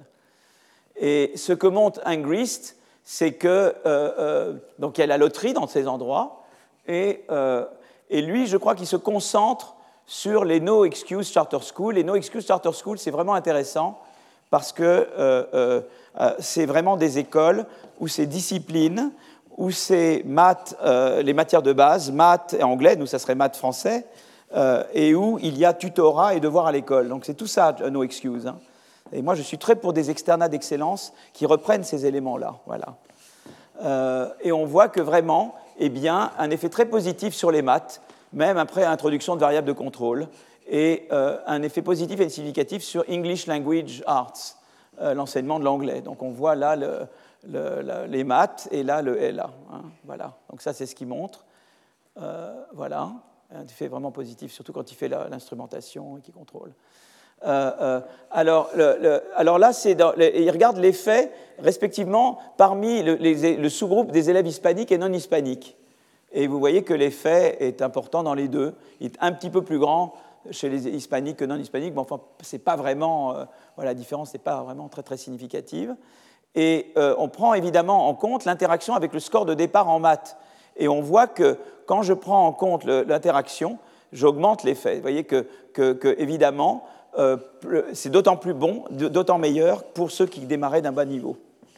Speaker 1: Et ce que montre Angrist, c'est que euh, euh, donc il y a la loterie dans ces endroits et, euh, et lui, je crois qu'il se concentre sur les no excuse charter schools. Les no excuse charter schools, c'est vraiment intéressant parce que euh, euh, c'est vraiment des écoles où ces disciplines, où c'est maths, euh, les matières de base, maths et anglais, nous ça serait maths français, euh, et où il y a tutorat et devoirs à l'école. Donc c'est tout ça, no excuse. Hein. Et moi je suis très pour des externats d'excellence qui reprennent ces éléments-là. Voilà. Euh, et on voit que vraiment, eh bien, un effet très positif sur les maths, même après l'introduction de variables de contrôle, et euh, un effet positif et significatif sur English Language Arts, euh, l'enseignement de l'anglais. Donc on voit là le, le, le, les maths et là le L A. Hein, voilà. Donc ça c'est ce qu'il montre. Euh, voilà, un effet vraiment positif, surtout quand il fait la, l'instrumentation et qu'il contrôle. Euh, euh, alors, le, le, alors là, c'est dans, le, il regarde l'effet respectivement parmi le, les, le sous-groupe des élèves hispaniques et non hispaniques. Et vous voyez que l'effet est important dans les deux. Il est un petit peu plus grand chez les hispaniques que non hispaniques, mais enfin, c'est pas vraiment, euh, voilà, la différence n'est pas vraiment très, très significative. Et euh, on prend évidemment en compte l'interaction avec le score de départ en maths. Et on voit que quand je prends en compte le, l'interaction, j'augmente l'effet. Vous voyez que, que, que évidemment, euh, c'est d'autant plus bon, d'autant meilleur pour ceux qui démarraient d'un bas niveau.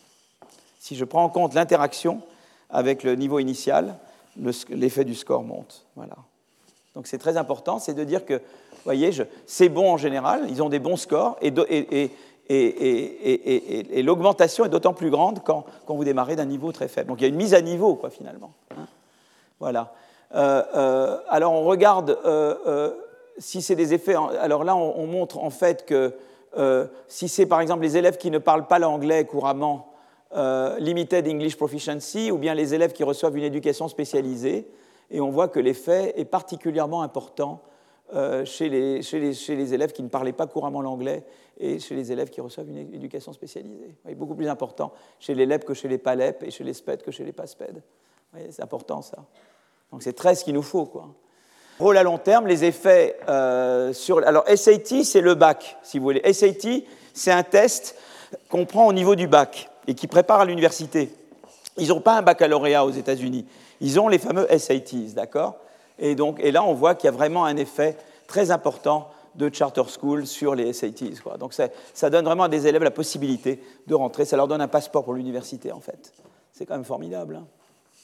Speaker 1: Si je prends en compte l'interaction avec le niveau initial, le, l'effet du score monte. Voilà. Donc c'est très important, c'est de dire que, vous voyez, je, c'est bon en général, ils ont des bons scores, et, et, et, et, et, et, et l'augmentation est d'autant plus grande quand, quand vous démarrez d'un niveau très faible. Donc il y a une mise à niveau, quoi, finalement. Hein. Voilà. Euh, euh, alors on regarde euh, euh, si c'est des effets. Alors là, on, on montre en fait que euh, si c'est par exemple les élèves qui ne parlent pas l'anglais couramment, euh, limited English proficiency, ou bien les élèves qui reçoivent une éducation spécialisée, et on voit que l'effet est particulièrement important euh, chez, les, chez, les, chez les élèves qui ne parlaient pas couramment l'anglais et chez les élèves qui reçoivent une éducation spécialisée. Il est beaucoup plus important chez les L E P que chez les P A L E P et chez les S P E D que chez les P A S P E D. C'est important ça. Donc c'est très ce qu'il nous faut, quoi. Rôle à long terme, les effets euh, sur... Alors S A T, c'est le bac, si vous voulez. S A T, c'est un test qu'on prend au niveau du bac et qui prépare à l'université. Ils n'ont pas un baccalauréat aux États-Unis. Ils ont les fameux S A Ts, d'accord ? Et, donc, et là, on voit qu'il y a vraiment un effet très important de charter school sur les S A Ts, quoi. Donc ça, ça donne vraiment à des élèves la possibilité de rentrer. Ça leur donne un passeport pour l'université, en fait. C'est quand même formidable. Hein.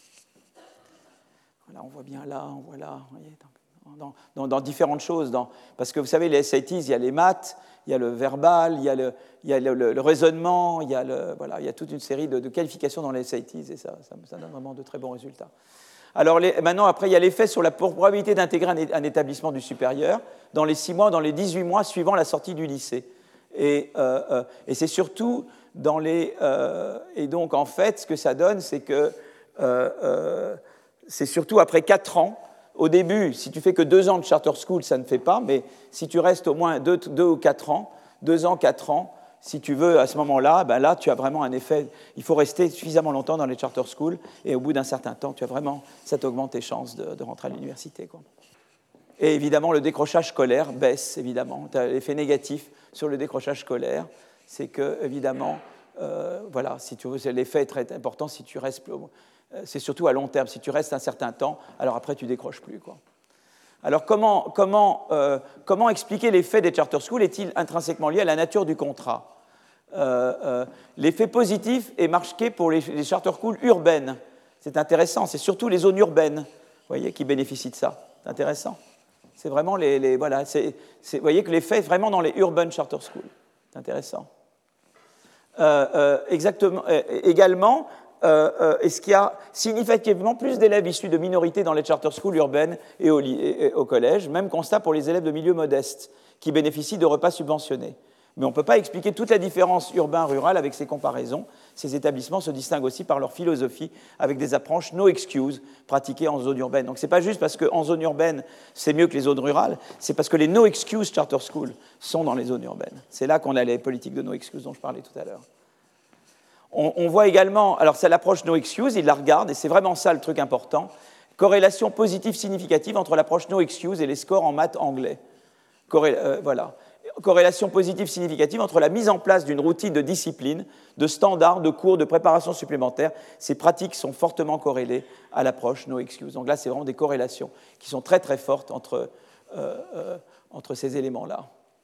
Speaker 1: Voilà, on voit bien là, on voit là, vous voyez, dans, dans, dans différentes choses. Dans, parce que vous savez, les S A Ts, il y a les maths, il y a le verbal, il y a le, il y a le, le, le raisonnement, il y a, le, voilà, il y a toute une série de, de qualifications dans les S A Ts, et ça, ça, ça donne vraiment de très bons résultats. Alors les, maintenant, après, il y a l'effet sur la probabilité d'intégrer un, un établissement du supérieur dans les six mois, dans les dix-huit mois suivant la sortie du lycée. Et, euh, euh, et c'est surtout dans les... Euh, et donc, en fait, ce que ça donne, c'est que euh, euh, c'est surtout après quatre ans. Au début, si tu fais que deux ans de charter school, ça ne fait pas, mais si tu restes au moins deux, deux ou quatre ans, deux ans, quatre ans, si tu veux, à ce moment-là, ben là, tu as vraiment un effet. Il faut rester suffisamment longtemps dans les charter schools, et au bout d'un certain temps, tu as vraiment, ça t'augmente tes chances de, de rentrer à l'université, quoi. Et évidemment, le décrochage scolaire baisse, évidemment. Tu as l'effet négatif sur le décrochage scolaire, c'est que, évidemment, euh, voilà, si tu veux, l'effet est très important si tu restes. C'est surtout à long terme. Si tu restes un certain temps, alors après, tu ne décroches plus, quoi. Alors, comment, comment, euh, comment expliquer l'effet des charter schools? Est-il intrinsèquement lié à la nature du contrat? Euh, euh, l'effet positif est marqué pour les, les charter schools urbaines. C'est intéressant, c'est surtout les zones urbaines, vous voyez, qui bénéficient de ça. C'est intéressant. C'est vraiment les... les voilà, c'est, c'est, vous voyez que l'effet est vraiment dans les urban charter schools. C'est intéressant. Euh, euh, exactement, euh, également, euh, euh, est-ce qu'il y a significativement plus d'élèves issus de minorités dans les charter schools urbaines et au, et, et au collège, même constat pour les élèves de milieux modestes qui bénéficient de repas subventionnés. Mais on ne peut pas expliquer toute la différence urbain-rural avec ces comparaisons. Ces établissements se distinguent aussi par leur philosophie, avec des approches no excuse pratiquées en zone urbaine. Donc ce n'est pas juste parce qu'en zone urbaine, c'est mieux que les zones rurales, c'est parce que les no excuse charter schools sont dans les zones urbaines. C'est là qu'on a les politiques de no excuse dont je parlais tout à l'heure. On, on voit également, alors c'est l'approche no excuse, il la regarde, et c'est vraiment ça le truc important, corrélation positive significative entre l'approche no excuse et les scores en maths anglais. Corré, euh, voilà. Corrélation positive significative entre la mise en place d'une routine de discipline, de standards, de cours, de préparation supplémentaire. Ces pratiques sont fortement corrélées à l'approche no excuse. Donc là, c'est vraiment des corrélations qui sont très très fortes entre, euh, euh, entre ces éléments-là.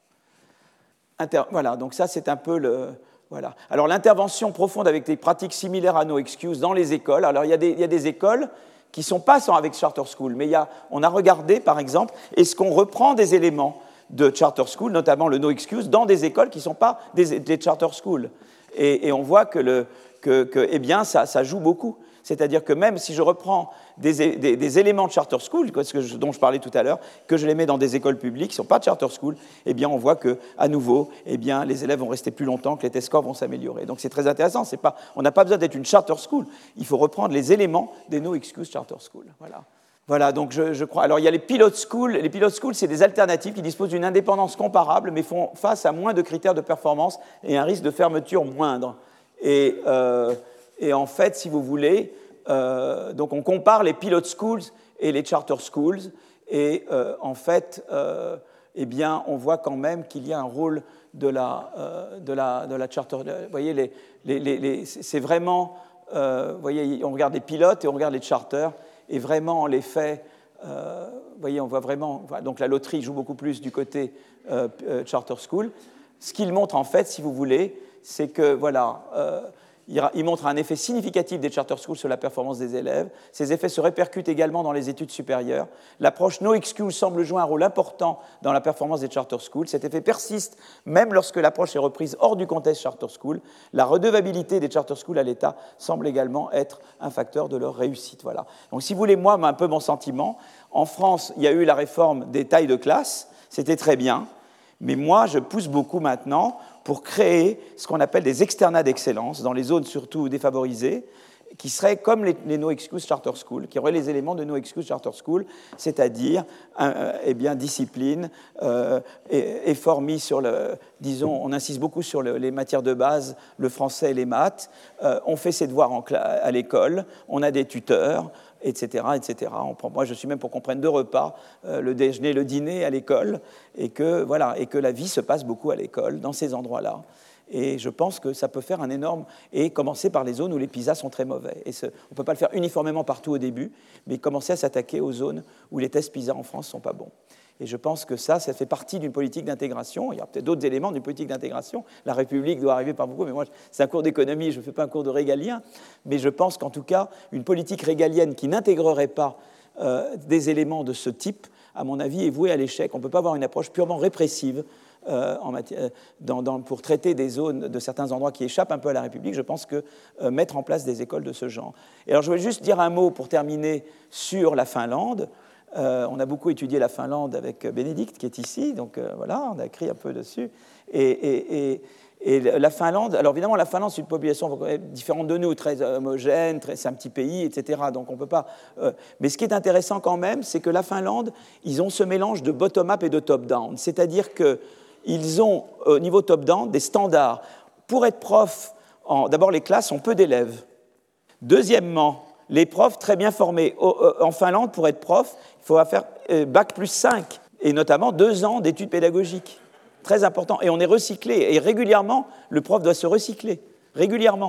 Speaker 1: Inter- voilà, donc ça c'est un peu le... Voilà. Alors l'intervention profonde avec des pratiques similaires à no excuse dans les écoles. Alors il y a des, il y a des écoles qui ne sont pas sans avec charter school, mais il y a, on a regardé par exemple, est-ce qu'on reprend des éléments de charter school, notamment le no excuse, dans des écoles qui ne sont pas des, des charter schools. Et, et on voit que, le, que, que eh bien, ça, ça joue beaucoup. C'est-à-dire que même si je reprends des, des, des éléments de charter school, que je, dont je parlais tout à l'heure, que je les mets dans des écoles publiques qui ne sont pas de charter school, eh bien, on voit qu'à nouveau, eh bien, les élèves vont rester plus longtemps, que les test scores vont s'améliorer. Donc c'est très intéressant. C'est pas, on n'a pas besoin d'être une charter school. Il faut reprendre les éléments des no excuse charter school. Voilà. Voilà, donc je, je crois. Alors, il y a les pilot schools. Les pilot schools, c'est des alternatives qui disposent d'une indépendance comparable, mais font face à moins de critères de performance et un risque de fermeture moindre. Et, euh, et en fait, si vous voulez, euh, donc on compare les pilot schools et les charter schools, et euh, en fait, euh, eh bien, on voit quand même qu'il y a un rôle de la, euh, de la, de la charter. Vous voyez, les, les, les, les, c'est vraiment. Euh, vous voyez, on regarde les pilotes et on regarde les charters. Et vraiment, les faits, euh, vous voyez, on voit vraiment... Donc la loterie joue beaucoup plus du côté euh, euh, charter school. Ce qu'il montre, en fait, si vous voulez, c'est que, voilà, euh, il montre un effet significatif des charter schools sur la performance des élèves. Ces effets se répercutent également dans les études supérieures. L'approche no excuse semble jouer un rôle important dans la performance des charter schools. Cet effet persiste même lorsque l'approche est reprise hors du contexte charter school. La redevabilité des charter schools à l'État semble également être un facteur de leur réussite. Voilà. Donc, si vous voulez, moi, un peu mon sentiment, en France, il y a eu la réforme des tailles de classe. C'était très bien. Mais moi, je pousse beaucoup maintenant pour créer ce qu'on appelle des externats d'excellence dans les zones surtout défavorisées, qui seraient comme les, les no excuse charter school, qui auraient les éléments de no excuse charter school, c'est-à-dire euh, eh bien, discipline, euh, effort mis sur le, disons, on insiste beaucoup sur le, les matières de base, le français et les maths, euh, on fait ses devoirs en cla- à l'école, on a des tuteurs, et cetera, et cetera. On prend, moi, je suis même pour qu'on prenne deux repas, euh, le déjeuner, le dîner à l'école, et que, voilà, et que la vie se passe beaucoup à l'école, dans ces endroits-là. Et je pense que ça peut faire un énorme... Et commencer par les zones où les PISA sont très mauvais. Et ce, on ne peut pas le faire uniformément partout au début, mais commencer à s'attaquer aux zones où les tests PISA en France ne sont pas bons. Et je pense que ça, ça fait partie d'une politique d'intégration. Il y a peut-être d'autres éléments d'une politique d'intégration. La République doit arriver par beaucoup, mais moi, c'est un cours d'économie, je ne fais pas un cours de régalien. Mais je pense qu'en tout cas, une politique régalienne qui n'intégrerait pas euh, des éléments de ce type, à mon avis, est vouée à l'échec. On ne peut pas avoir une approche purement répressive euh, en matière, dans, dans, pour traiter des zones de certains endroits qui échappent un peu à la République. Je pense que euh, mettre en place des écoles de ce genre. Et alors, je voulais juste dire un mot pour terminer sur la Finlande. Euh, on a beaucoup étudié la Finlande avec Bénédicte, qui est ici, donc euh, voilà, on a écrit un peu dessus. Et, et, et, et la Finlande, alors évidemment, la Finlande, c'est une population différente de nous, très homogène, très, c'est un petit pays, et cetera. Donc on ne peut pas. Euh, mais ce qui est intéressant quand même, c'est que la Finlande, ils ont ce mélange de bottom-up et de top-down. C'est-à-dire qu'ils ont, au niveau top-down, des standards. Pour être prof, en, d'abord, les classes ont peu d'élèves. Deuxièmement, les profs très bien formés. En Finlande, pour être prof, il faut faire bac plus cinq, et notamment deux ans d'études pédagogiques. Très important. Et on est recyclé. Et régulièrement, le prof doit se recycler. Régulièrement.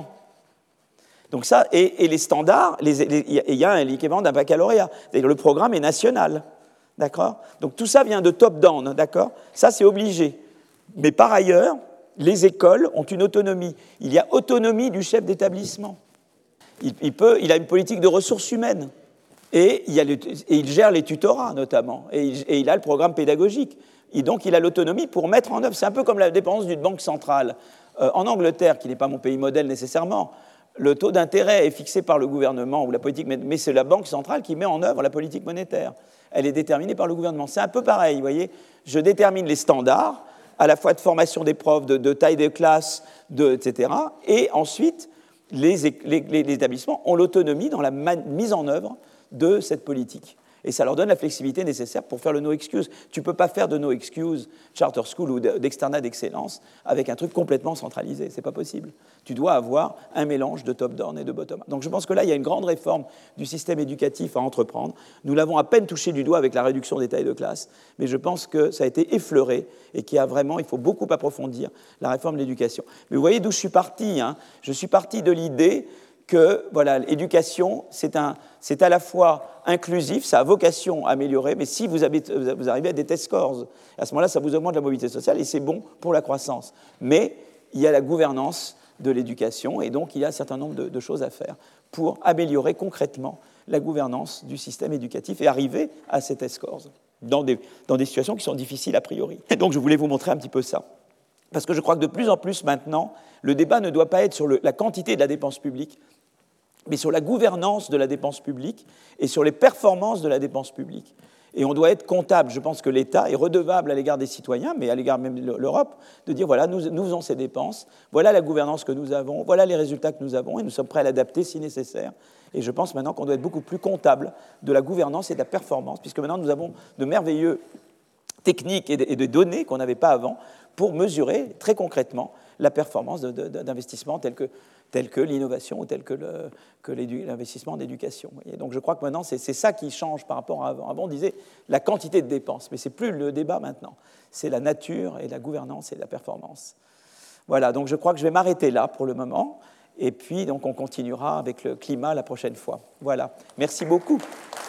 Speaker 1: Donc ça, et, et les standards, il y a un équivalent d'un baccalauréat. C'est-à-dire le programme est national. D'accord ? Donc tout ça vient de top-down. D'accord ? Ça, c'est obligé. Mais par ailleurs, les écoles ont une autonomie. Il y a autonomie du chef d'établissement. Il, il, peut, il a une politique de ressources humaines. Et il, y a le, et il gère les tutorats, notamment. Et il, et il a le programme pédagogique. Et donc, il a l'autonomie pour mettre en œuvre. C'est un peu comme la dépendance d'une banque centrale. Euh, en Angleterre, qui n'est pas mon pays modèle nécessairement, le taux d'intérêt est fixé par le gouvernement ou la politique, mais c'est la banque centrale qui met en œuvre la politique monétaire. Elle est déterminée par le gouvernement. C'est un peu pareil, vous voyez. Je détermine les standards, à la fois de formation des profs, de, de taille des classes, de, et cetera. Et ensuite, les, les, les établissements ont l'autonomie dans la man, mise en œuvre de cette politique. Et ça leur donne la flexibilité nécessaire pour faire le no excuse. Tu ne peux pas faire de no excuse charter school ou d'externat d'excellence avec un truc complètement centralisé. Ce n'est pas possible. Tu dois avoir un mélange de top-down et de bottom-up. Donc je pense que là, il y a une grande réforme du système éducatif à entreprendre. Nous l'avons à peine touché du doigt avec la réduction des tailles de classe, mais je pense que ça a été effleuré et qu'il y a vraiment, il faut beaucoup approfondir la réforme de l'éducation. Mais vous voyez d'où je suis parti, hein. Je suis parti de l'idée que voilà, l'éducation, c'est, un, c'est à la fois inclusif, ça a vocation à améliorer, mais si vous, avez, vous arrivez à des test scores, à ce moment-là, ça vous augmente la mobilité sociale et c'est bon pour la croissance. Mais il y a la gouvernance de l'éducation et donc il y a un certain nombre de, de choses à faire pour améliorer concrètement la gouvernance du système éducatif et arriver à ces test scores dans des, dans des situations qui sont difficiles a priori. Et donc je voulais vous montrer un petit peu ça. Parce que je crois que de plus en plus maintenant, le débat ne doit pas être sur le, la quantité de la dépense publique, mais sur la gouvernance de la dépense publique et sur les performances de la dépense publique. Et on doit être comptable. Je pense que l'État est redevable à l'égard des citoyens, mais à l'égard même de l'Europe, de dire voilà, nous, nous faisons ces dépenses, voilà la gouvernance que nous avons, voilà les résultats que nous avons, et nous sommes prêts à l'adapter si nécessaire. Et je pense maintenant qu'on doit être beaucoup plus comptable de la gouvernance et de la performance, puisque maintenant nous avons de merveilleux techniques et de, et de données qu'on n'avait pas avant pour mesurer très concrètement la performance de, de, d'investissements tels que, tels que l'innovation ou tels que, le, que l'investissement en éducation. Et donc je crois que maintenant, c'est, c'est ça qui change par rapport à avant. Avant, on disait la quantité de dépenses, mais ce n'est plus le débat maintenant. C'est la nature et la gouvernance et la performance. Voilà, donc je crois que je vais m'arrêter là pour le moment. Et puis, donc, on continuera avec le climat la prochaine fois. Voilà. Merci beaucoup.